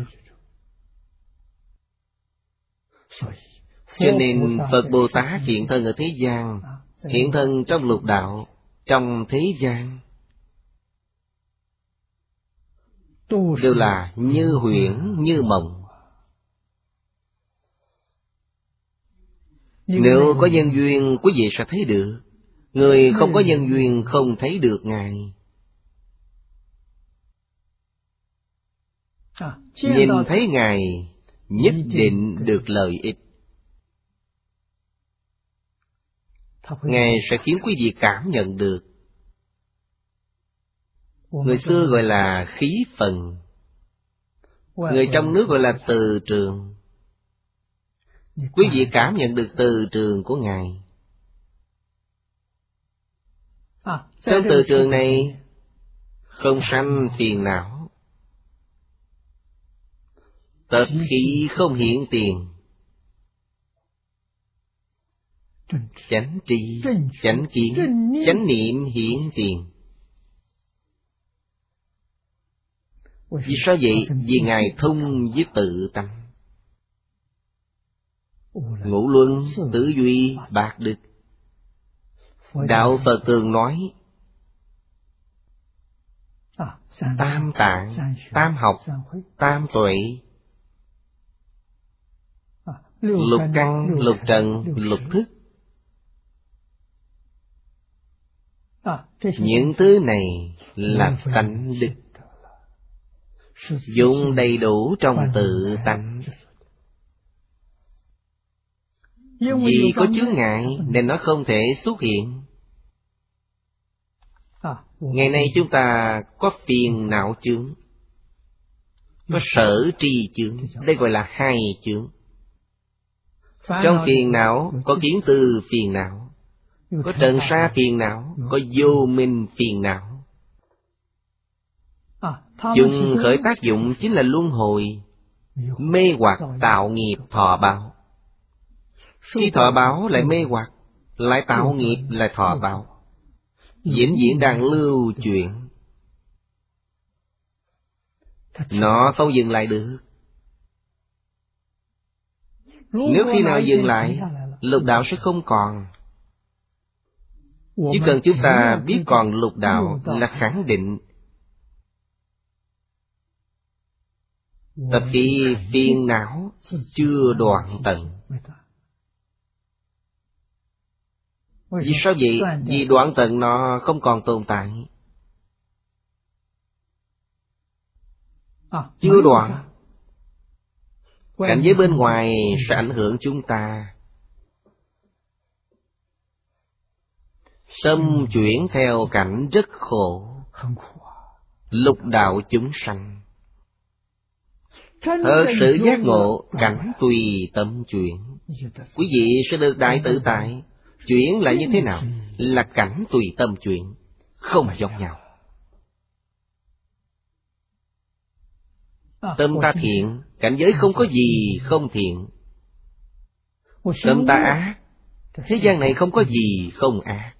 Cho nên Phật Bồ Tát hiện thân ở thế gian, hiện thân trong lục đạo, trong thế gian, đều là như huyễn, như mộng. Nếu có nhân duyên, quý vị sẽ thấy được. Người không có nhân duyên không thấy được Ngài. Nhìn thấy Ngài nhất định được lợi ích. Ngài sẽ khiến quý vị cảm nhận được. Người xưa gọi là khí phần, người trong nước gọi là từ trường. Quý vị cảm nhận được từ trường của Ngài. Trong từ trường này không sanh phiền não, tập khí không hiện tiền, chánh tri, chánh kiến, chánh niệm hiện tiền. Vì sao vậy? Vì Ngài thông với tự tâm. Ngũ luân, tứ duy, bạc đức. Đạo Phật thường nói tam tạng, tam học, tam tuệ, lục căn, lục trần, lục thức. Những thứ này là tánh đức, dùng đầy đủ trong tự tánh. Vì có chướng ngại nên nó không thể xuất hiện. Ngày nay chúng ta có phiền não chướng, có sở tri chướng. Đây gọi là hai chướng. Trong phiền não có kiến tư phiền não, có trần sa phiền não, có vô minh phiền não. Chúng khởi tác dụng chính là luân hồi, mê hoặc tạo nghiệp thọ báo. Khi thọ báo lại mê hoặc, lại tạo nghiệp lại thọ báo, vĩnh viễn đang lưu chuyển. Nó không dừng lại được. Nếu khi nào dừng lại, lục đạo sẽ không còn. Chỉ cần chúng ta biết còn lục đạo là khẳng định. Tập khí phiền não chưa đoạn tận. Vì sao vậy? Vì đoạn tận nó không còn tồn tại. Chưa đoạn, cảnh giới bên ngoài sẽ ảnh hưởng chúng ta, xâm chuyển theo cảnh rất khổ. Lục đạo chúng sanh thật sự giác ngộ, cảnh tùy tâm chuyển. Quý vị sẽ được đại tự tại. Chuyển là như thế nào? Là cảnh tùy tâm chuyển, không giống nhau. Tâm ta thiện, cảnh giới không có gì không thiện. Tâm ta ác, thế gian này không có gì không ác.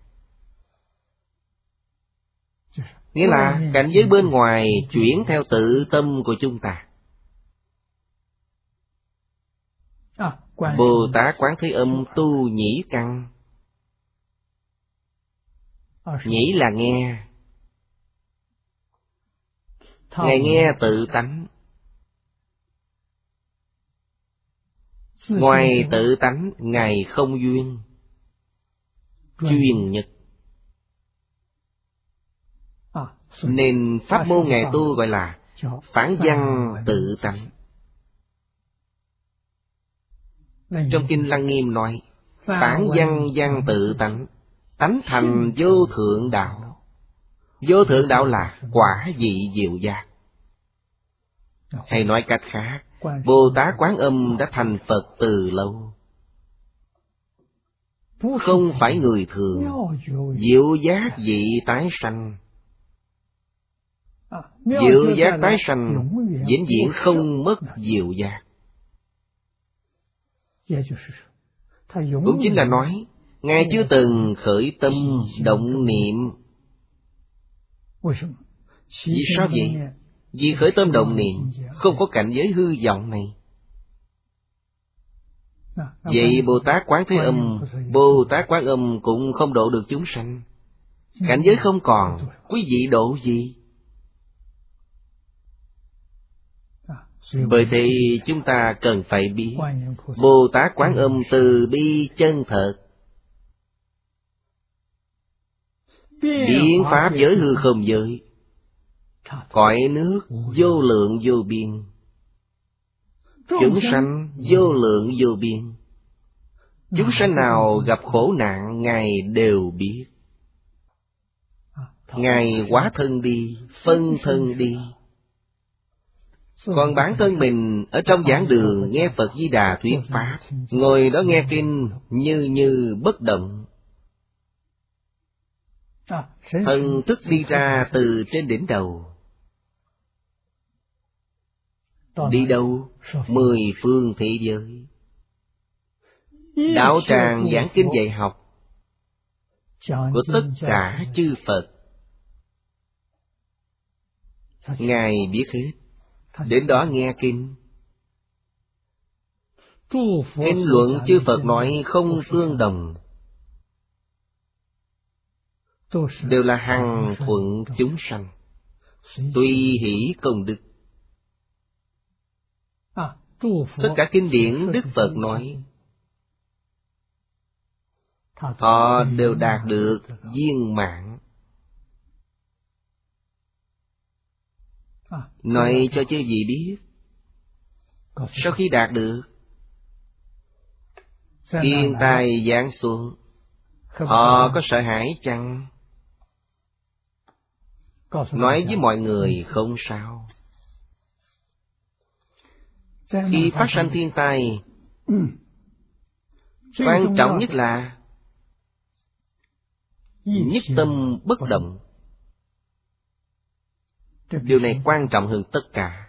Nghĩa là cảnh giới bên ngoài chuyển theo tự tâm của chúng ta. Bồ Tát Quán Thế Âm tu nhĩ căn. Nhĩ là nghe. Ngài nghe tự tánh. Ngoài tự tánh, Ngài không duyên, duyên nhất. Nên pháp môn Ngài tu gọi là phản văn tự tánh. Trong Kinh Lăng Nghiêm nói, phản văn văn tự tánh, tánh thành vô thượng đạo. Vô thượng đạo là quả vị diệu giác. Hay nói cách khác, Bồ Tát Quán Âm đã thành Phật từ lâu. Không phải người thường, diệu giác vị tái sanh. Diệu giác tái sanh, vĩnh viễn không mất diệu giác. Cũng chính là nói, Ngài chưa từng khởi tâm động niệm. Vì sao vậy? Vì khởi tâm động niệm không có cảnh giới hư vọng này. Vậy Bồ Tát Quán Thế Âm, Bồ Tát Quán Âm cũng không độ được chúng sanh. Cảnh giới không còn, quý vị độ gì? Bởi thế chúng ta cần phải biết Bồ Tát Quán Âm từ bi chân thật, biến pháp giới hư không giới, cõi nước vô lượng vô biên, chúng sanh vô lượng vô biên. Chúng sanh nào gặp khổ nạn Ngài đều biết. Ngài hóa thân đi, phân thân đi. Còn bản thân mình ở trong giảng đường nghe Phật Di Đà thuyết pháp, ngồi đó nghe kinh như như bất động. Thần thức đi ra từ trên đỉnh đầu. Đi đâu? Mười phương thế giới. Đạo tràng giảng kinh dạy học của tất cả chư Phật, Ngài biết hết. Đến đó nghe kinh. Kinh luận chư Phật nói không tương đồng, đều là hằng thuận chúng sanh, tùy hỷ công đức. Tất cả kinh điển Đức Phật nói, họ đều đạt được viên mãn. Nói cho chư vị biết, sau khi đạt được, thiên tai giáng xuống, họ có sợ hãi chăng? Nói với mọi người không sao. Khi phát sanh thiên tai, quan trọng nhất là nhất tâm bất động. Điều này quan trọng hơn tất cả.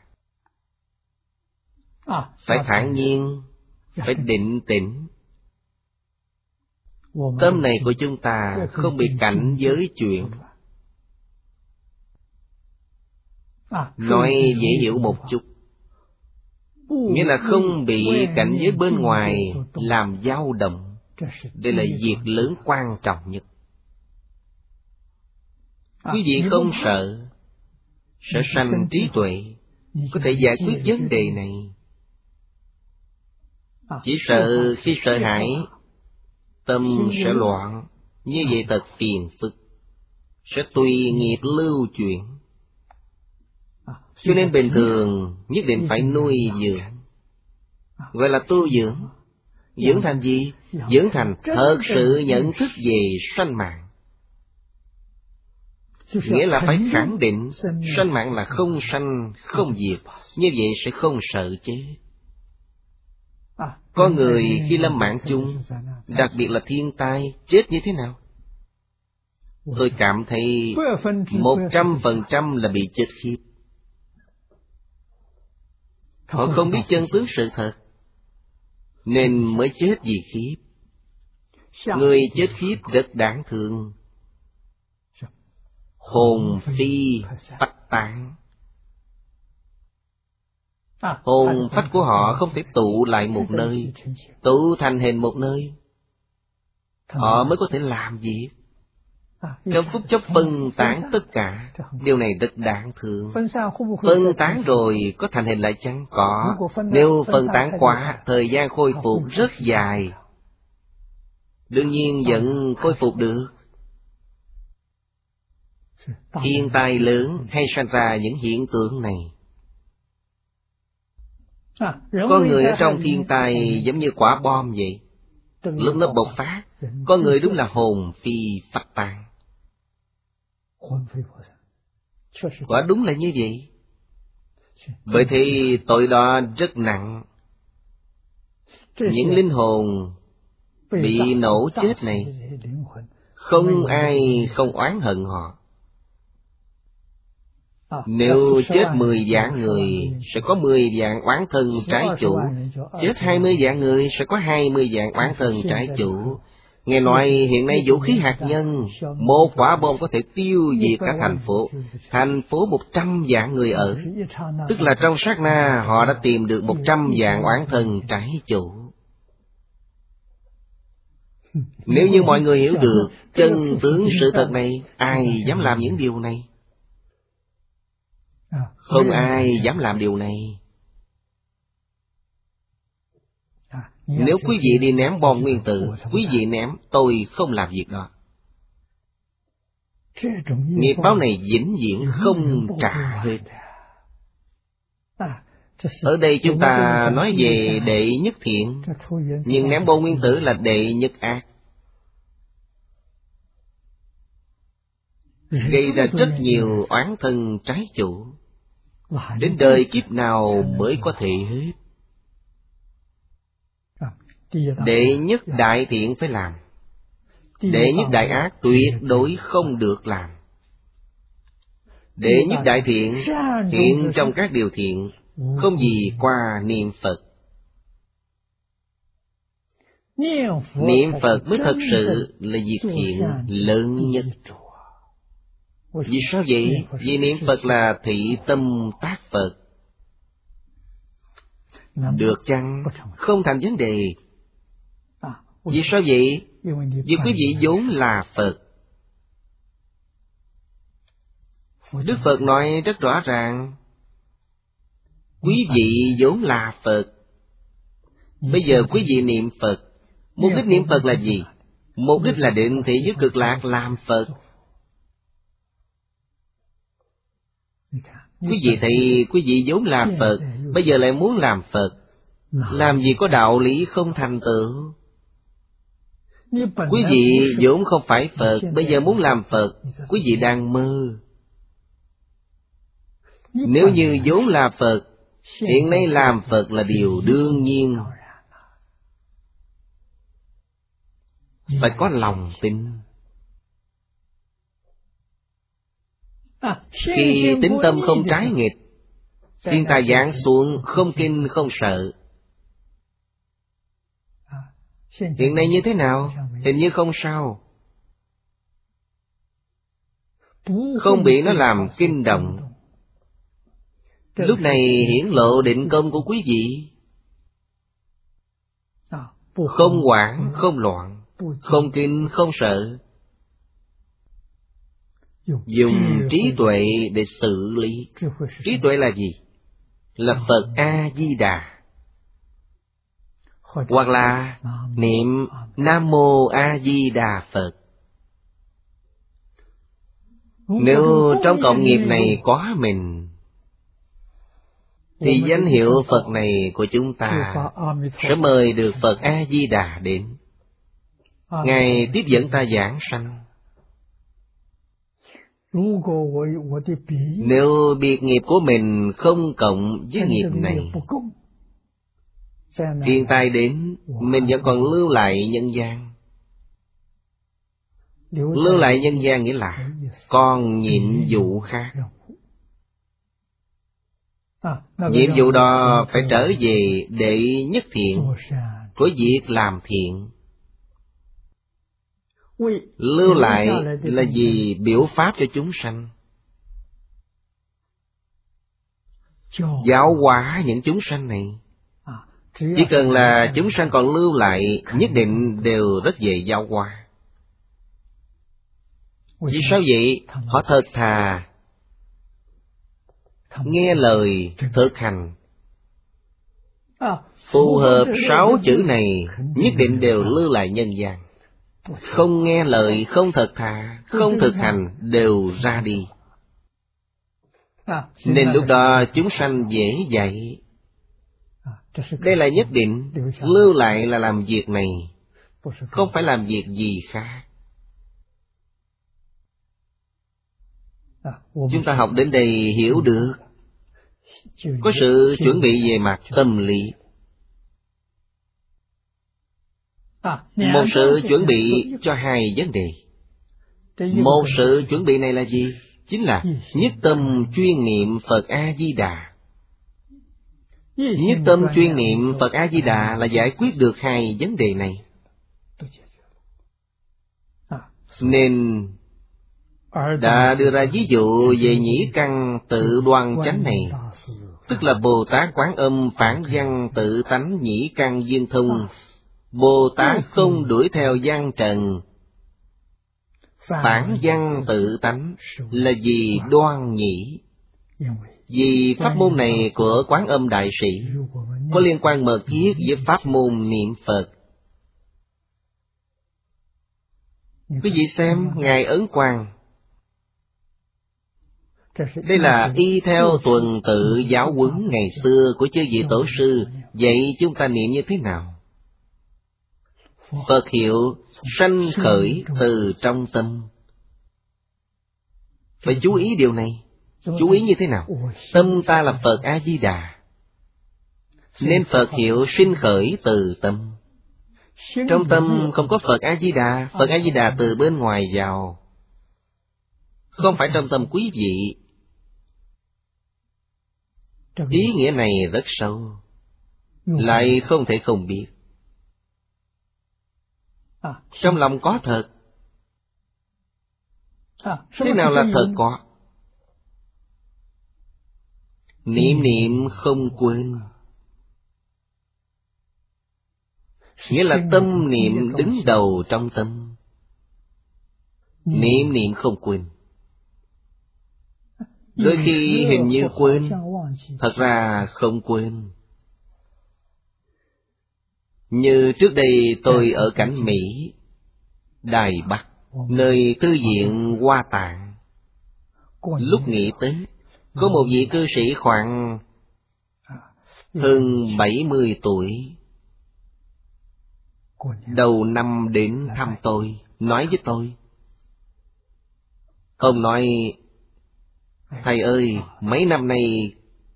Phải thản nhiên, phải định tĩnh. Tâm này của chúng ta không bị cảnh giới chuyển. Nói dễ hiểu một chút, nghĩa là không bị cảnh giới bên ngoài làm dao động. Đây là việc lớn quan trọng nhất. Quý vị không sợ, sợ sanh trí tuệ, có thể giải quyết vấn đề này. Chỉ sợ khi sợ hãi, tâm sẽ loạn, như vậy thật phiền phức, sẽ tùy nghiệp lưu chuyển. Cho nên bình thường nhất định phải nuôi dưỡng, gọi là tu dưỡng. Dưỡng thành gì? Dưỡng thành thật sự nhận thức về sanh mạng. Nghĩa là phải khẳng định sanh mạng là không sanh, không diệt. Như vậy sẽ không sợ chết. Có người khi lâm mạng chung, đặc biệt là thiên tai, chết như thế nào? Tôi cảm thấy một trăm phần trăm là bị chết khiếp. Họ không biết chân tướng sự thật, nên mới chết vì khiếp. Người chết khiếp rất đáng thương, hồn phi phách tán. Hồn phách của họ không thể tụ lại một nơi, tụ thành hình một nơi. Họ mới có thể làm việc. Trong phút chốc phân tán tất cả. Điều này rất đáng thương. Phân tán rồi có thành hình lại chăng? Có. Nếu phân tán quá, thời gian khôi phục rất dài. Đương nhiên vẫn khôi phục được. Thiên tai lớn hay sanh ra những hiện tượng này. Có người ở trong thiên tai giống như quả bom vậy. Lúc nó bộc phát, có người đúng là hồn phi phách tán. Quả đúng là như vậy. Bởi thì tội đó rất nặng. Những linh hồn bị nổ chết này, không ai không oán hận họ. Nếu chết mười vạn người, sẽ có mười vạn oán thân trái chủ. Chết hai mươi vạn người, sẽ có hai mươi vạn oán thân trái chủ. Nghe nói hiện nay vũ khí hạt nhân, một quả bom có thể tiêu diệt cả thành phố. Thành phố một trăm vạn người ở. Tức là trong sát na, họ đã tìm được một trăm vạn oán thân trái chủ. Nếu như mọi người hiểu được chân tướng sự thật này, ai dám làm những điều này? Không ai dám làm điều này. Nếu quý vị đi ném bom nguyên tử, quý vị ném, tôi không làm việc đó. Nghiệp báo này vĩnh viễn không trả hết. Ở đây chúng ta nói về đệ nhất thiện, nhưng ném bom nguyên tử là đệ nhất ác, gây ra rất nhiều oán thân trái chủ. Đến đời kiếp nào mới có thể hết? Đệ nhất đại thiện phải làm, đệ nhất đại ác tuyệt đối không được làm. Đệ nhất đại thiện, thiện trong các điều thiện, không gì qua niệm Phật. Niệm Phật mới thật sự là việc thiện lớn nhất. Vì sao vậy? Vì niệm Phật là thị tâm tác Phật. Được chăng? Không thành vấn đề. Vì sao vậy? Vì quý vị vốn là Phật. Đức Phật nói rất rõ ràng, quý vị vốn là Phật. Bây giờ quý vị niệm Phật, mục đích niệm Phật là gì? Mục đích là định thị với cực lạc làm Phật. Quý vị thấy quý vị vốn là Phật, bây giờ lại muốn làm Phật, làm gì có đạo lý không thành tựu. Quý vị vốn không phải Phật, bây giờ muốn làm Phật, quý vị đang mơ. Nếu như vốn là Phật, hiện nay làm Phật là điều đương nhiên. Phải có lòng tin. Khi tín tâm không trái nghịch, thiên tai giáng xuống không kinh không sợ. Hiện nay như thế nào? Hình như không sao. Không bị nó làm kinh động. Lúc này hiển lộ định công của quý vị. Không hoảng, không loạn, không kinh, không sợ. Dùng trí tuệ để xử lý. Trí tuệ là gì? Là Phật A-di-đà. Hoặc là niệm Nam Mô A Di Đà Phật. Nếu trong cộng nghiệp này có mình, thì danh hiệu Phật này của chúng ta sẽ mời được Phật A Di Đà đến. Ngài tiếp dẫn ta giảng sanh. Nếu biệt nghiệp của mình không cộng với nghiệp này, thiên tai đến, mình vẫn còn lưu lại nhân gian. Lưu lại nhân gian nghĩa là còn nhiệm vụ khác. Nhiệm vụ đó phải trở về đệ nhất thiện, của việc làm thiện. Lưu lại là gì? Biểu pháp cho chúng sanh, giáo hóa những chúng sanh này. Chỉ cần là chúng sanh còn lưu lại, nhất định đều rất dễ giáo hóa. Vì sao vậy? Họ thật thà, nghe lời, thực hành. Phù hợp sáu chữ này, nhất định đều lưu lại nhân gian. Không nghe lời, không thật thà, không thực hành, đều ra đi. Nên lúc đó chúng sanh dễ dạy. Đây là nhất định. Lưu lại là làm việc này, không phải làm việc gì khác. Chúng ta học đến đây hiểu được, có sự chuẩn bị về mặt tâm lý. Một sự chuẩn bị cho hai vấn đề. Một sự chuẩn bị này là gì? Chính là nhất tâm chuyên niệm Phật A-di-đà. Nhất tâm chuyên niệm Phật A-di-đà là giải quyết được hai vấn đề này. Nên đã đưa ra ví dụ về nhĩ căn tự đoan chánh này, tức là Bồ Tát Quán Âm phản văn tự tánh nhĩ căn viên thông. Bồ Tát không đuổi theo gian trần. Phản văn tự tánh là vì đoan nhĩ. Vì pháp môn này của Quán Âm Đại Sĩ có liên quan mật thiết với pháp môn niệm Phật. Quý vị xem Ngài Ấn Quang, đây là y theo tuần tự giáo huấn ngày xưa của chư vị tổ sư. Vậy chúng ta niệm như thế nào? Phật hiệu sanh khởi từ trong tâm. Phải chú ý điều này. Chú ý như thế nào? Tâm ta là Phật A-di-đà, nên Phật hiệu sinh khởi từ tâm. Trong tâm không có Phật A-di-đà. Phật A-di-đà từ bên ngoài vào, không phải trong tâm quý vị. Ý nghĩa này rất sâu, lại không thể không biết. Trong lòng có thật. Thế nào là thật có? Niệm niệm không quên, nghĩa là tâm niệm đứng đầu trong tâm. Niệm niệm không quên. Đôi khi hình như quên, thật ra không quên. Như trước đây tôi ở cảnh Mỹ, Đài Bắc, nơi thư viện Hoa Tạng. Lúc nghỉ Tết, có một vị cư sĩ khoảng hơn bảy mươi tuổi, đầu năm đến thăm tôi, nói với tôi. Ông nói, thầy ơi, mấy năm nay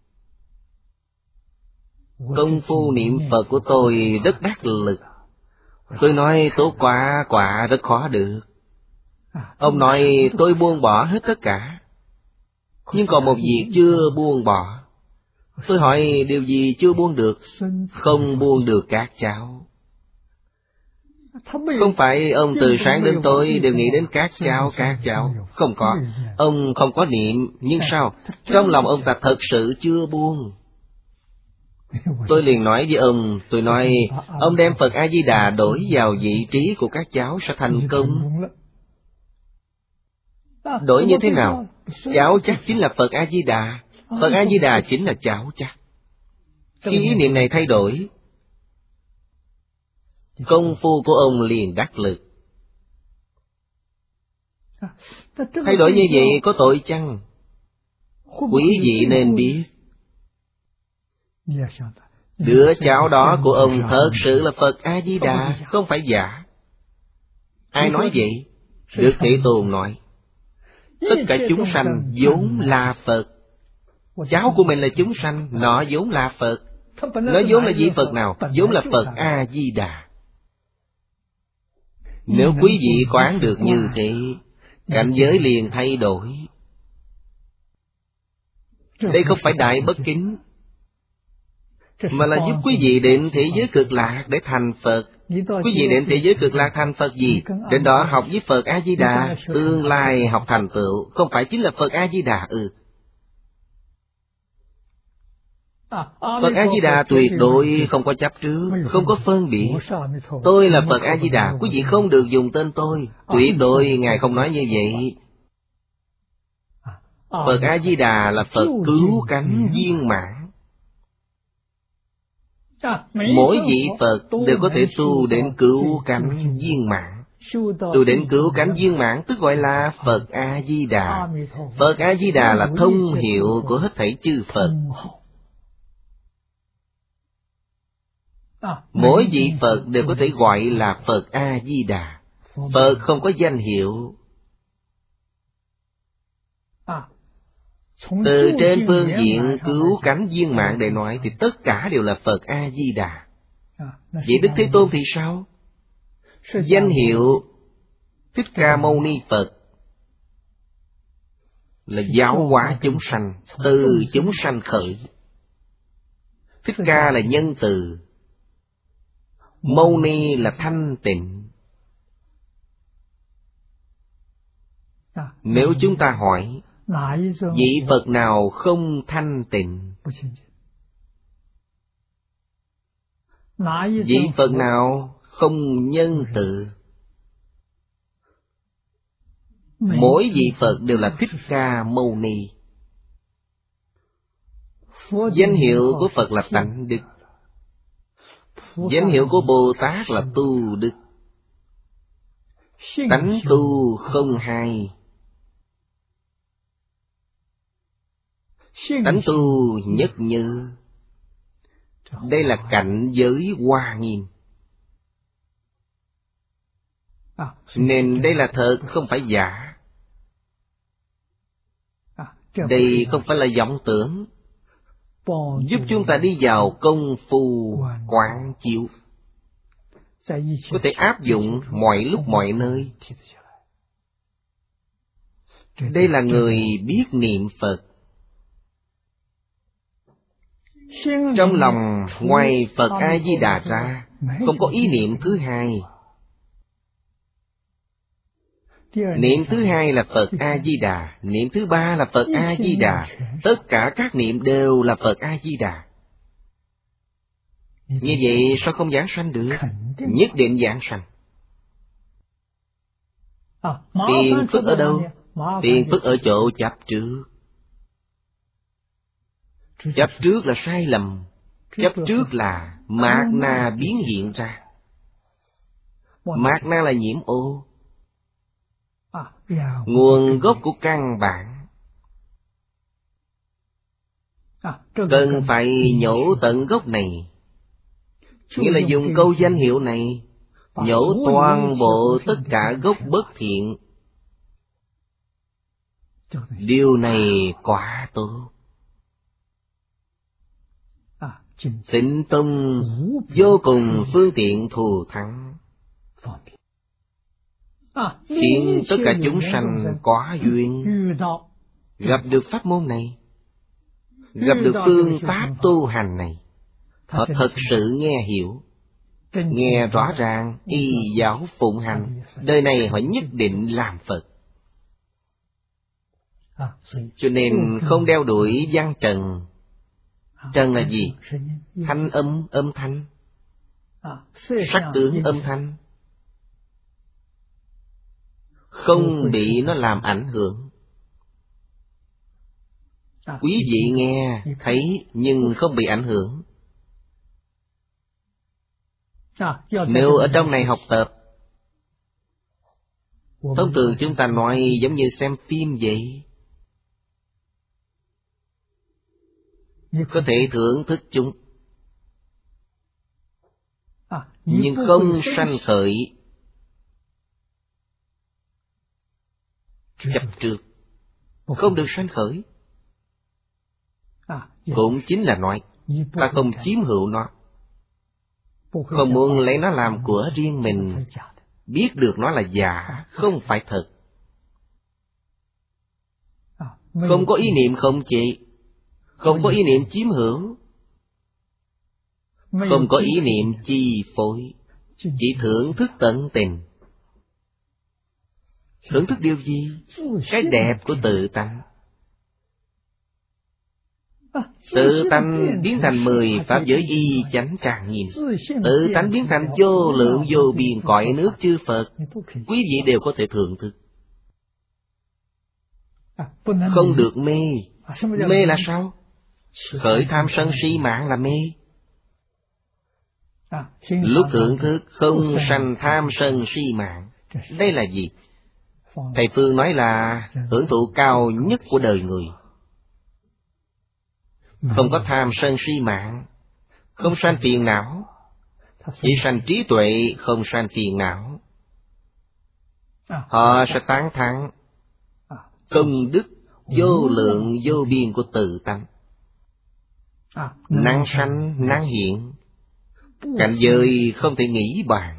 công phu niệm Phật của tôi rất đắc lực. Tôi nói tốt quá, quả rất khó được. Ông nói tôi buông bỏ hết tất cả. Nhưng còn một việc chưa buông bỏ. Tôi hỏi điều gì chưa buông được? Không buông được các cháu. Không phải ông từ sáng đến tối đều nghĩ đến các cháu, các cháu. Không có. Ông không có niệm, nhưng sao? Trong lòng ông ta thật sự chưa buông. Tôi liền nói với ông, tôi nói, ông đem Phật A-di-đà đổi vào vị trí của các cháu sẽ thành công. Đổi như thế nào? Cháu chắc chính là Phật A-di-đà. Phật A-di-đà chính là cháu chắc. Khi ý niệm này thay đổi, công phu của ông liền đắc lực. Thay đổi như vậy có tội chăng? Quý vị nên biết, đứa cháu đó của ông thật sự là Phật A-di-đà, không phải giả. Ai nói vậy? Đức Thế Tôn nói, tất cả chúng sanh vốn là Phật. Cháu của mình là chúng sanh, nó vốn là Phật. Nó vốn là vị Phật nào? Vốn là Phật A-di-đà. Nếu quý vị quán được như thế, cảnh giới liền thay đổi. Đây không phải đại bất kính, mà là giúp quý vị đến thế giới cực lạc để thành Phật. Quý vị đến thế giới cực lạc thành Phật gì? Đến đó học với Phật A-di-đà, tương lai học thành tựu, không phải chính là Phật A-di-đà ư? Phật A-di-đà tuyệt đối không có chấp trước, không có phân biệt. Tôi là Phật A-di-đà, quý vị không được dùng tên tôi. Tuyệt đối Ngài không nói như vậy. Phật A-di-đà là Phật cứu cánh viên mãn. Mỗi vị Phật đều có thể tu đến cứu cánh viên mãn. Tu đến cứu cánh viên mãn tức gọi là Phật A-di-đà. Phật A-di-đà là thông hiệu của hết thảy chư Phật. Mỗi vị Phật đều có thể gọi là Phật A-di-đà. Phật không có danh hiệu. Từ trên phương diện cứu cánh viên mạng để nói thì tất cả đều là Phật A-di-đà. Vậy Đức Thế Tôn thì sao? Danh hiệu Thích Ca Mâu Ni Phật là giáo hóa chúng sanh, từ chúng sanh khởi. Thích Ca là nhân từ, Mâu Ni là thanh tịnh. Nếu chúng ta hỏi, vị Phật nào không thanh tịnh? Vị Phật nào không nhân từ? Mỗi vị Phật đều là Thích Ca Mâu Ni. Danh hiệu của Phật là tánh đức. Danh hiệu của Bồ Tát là tu đức. Tánh tu không hai. Tánh tu nhất như. Đây là cảnh giới hoa nghiêm. Nên đây là thật, không phải giả. Đây không phải là vọng tưởng. Giúp chúng ta đi vào công phu quán chiếu, có thể áp dụng mọi lúc mọi nơi. Đây là người biết niệm Phật. Trong lòng ngoài Phật A-di-đà ra, không có ý niệm thứ hai. Niệm thứ hai là Phật A-di-đà, niệm thứ ba là Phật A-di-đà. Tất cả các niệm đều là Phật A-di-đà. Như vậy sao không giảng sanh được? Nhất định giảng sanh. Tiền phước ở đâu? Tiền phước ở chỗ chấp trước. Chấp trước là sai lầm. Chấp trước là mạt na biến hiện ra. Mạt na là nhiễm ô, nguồn gốc của căn bản. Cần phải nhổ tận gốc này. Nghĩa là dùng câu danh hiệu này nhổ toàn bộ tất cả gốc bất thiện. Điều này quả tốt. Tịnh tông vô cùng phương tiện thù thắng, khiến tất cả chúng sanh có duyên gặp được pháp môn này, gặp được phương pháp tu hành này, họ thật sự nghe hiểu, nghe rõ ràng, y giáo phụng hành, đời này họ nhất định làm Phật. Cho nên không đeo đuổi văn trần. Trần là gì? Thanh âm, âm thanh, sắc tướng, âm thanh, không bị nó làm ảnh hưởng. Quý vị nghe, thấy nhưng không bị ảnh hưởng. Nếu ở trong này học tập, thông thường chúng ta nói giống như xem phim vậy. Có thể thưởng thức chúng, nhưng không sanh khởi chấp trước, không được sanh khởi. Cũng chính là nói ta không chiếm hữu nó, không muốn lấy nó làm của riêng mình, biết được nó là giả, không phải thật. Không có ý niệm khống chế, không có ý niệm chiếm hữu, không có ý niệm chi phối, chỉ thưởng thức tận tình. Thưởng thức điều gì? Cái đẹp của tự tánh. Tự tánh biến thành mười pháp giới y chánh tràng nhìn. Tự tánh biến thành vô lượng vô biên cõi nước chư Phật. Quý vị đều có thể thưởng thức. Không được mê. Mê là sao? Khởi tham sân si mạng là mê. Lúc thưởng thức không sanh tham sân si mạng. Đây là gì? Thầy Phương nói là hưởng thụ cao nhất của đời người. Không có tham sân si mạng, không sanh phiền não, chỉ sanh trí tuệ, không sanh phiền não. Họ sẽ tán thán công đức vô lượng vô biên của tự tánh. Năng sanh, năng hiện, cảnh giới không thể nghĩ bàn.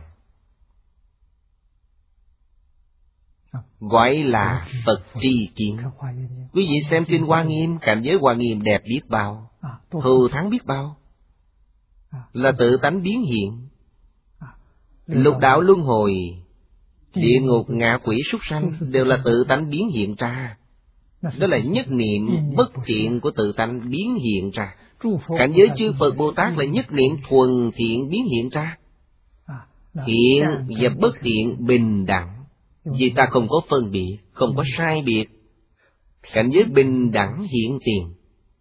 Gọi là Phật tri kiến. Quý vị xem kinh Hoa Nghiêm, cảnh giới Hoa Nghiêm đẹp biết bao, thù thắng biết bao, là tự tánh biến hiện. Lục đạo luân hồi, địa ngục ngạ quỷ súc sanh đều là tự tánh biến hiện ra. Đó là nhất niệm bất thiện của tự tánh biến hiện ra. Cảnh giới chư Phật Bồ Tát là nhất niệm thuần thiện biến hiện ra. Thiện và bất thiện bình đẳng, vì ta không có phân biệt, không có sai biệt. Cảnh giới bình đẳng hiện tiền.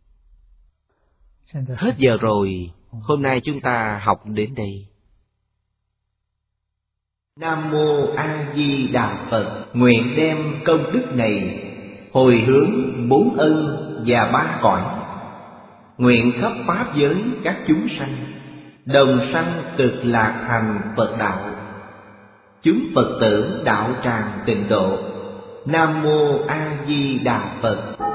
Hết giờ rồi, hôm nay chúng ta học đến đây. Nam Mô A Di Đà Phật. Nguyện đem công đức này hồi hướng bốn ân và ba cõi, nguyện khắp pháp giới các chúng sanh đồng sanh cực lạc thành Phật đạo. Chúng Phật tử đạo tràng tịnh độ. Nam Mô A Di Đà Phật.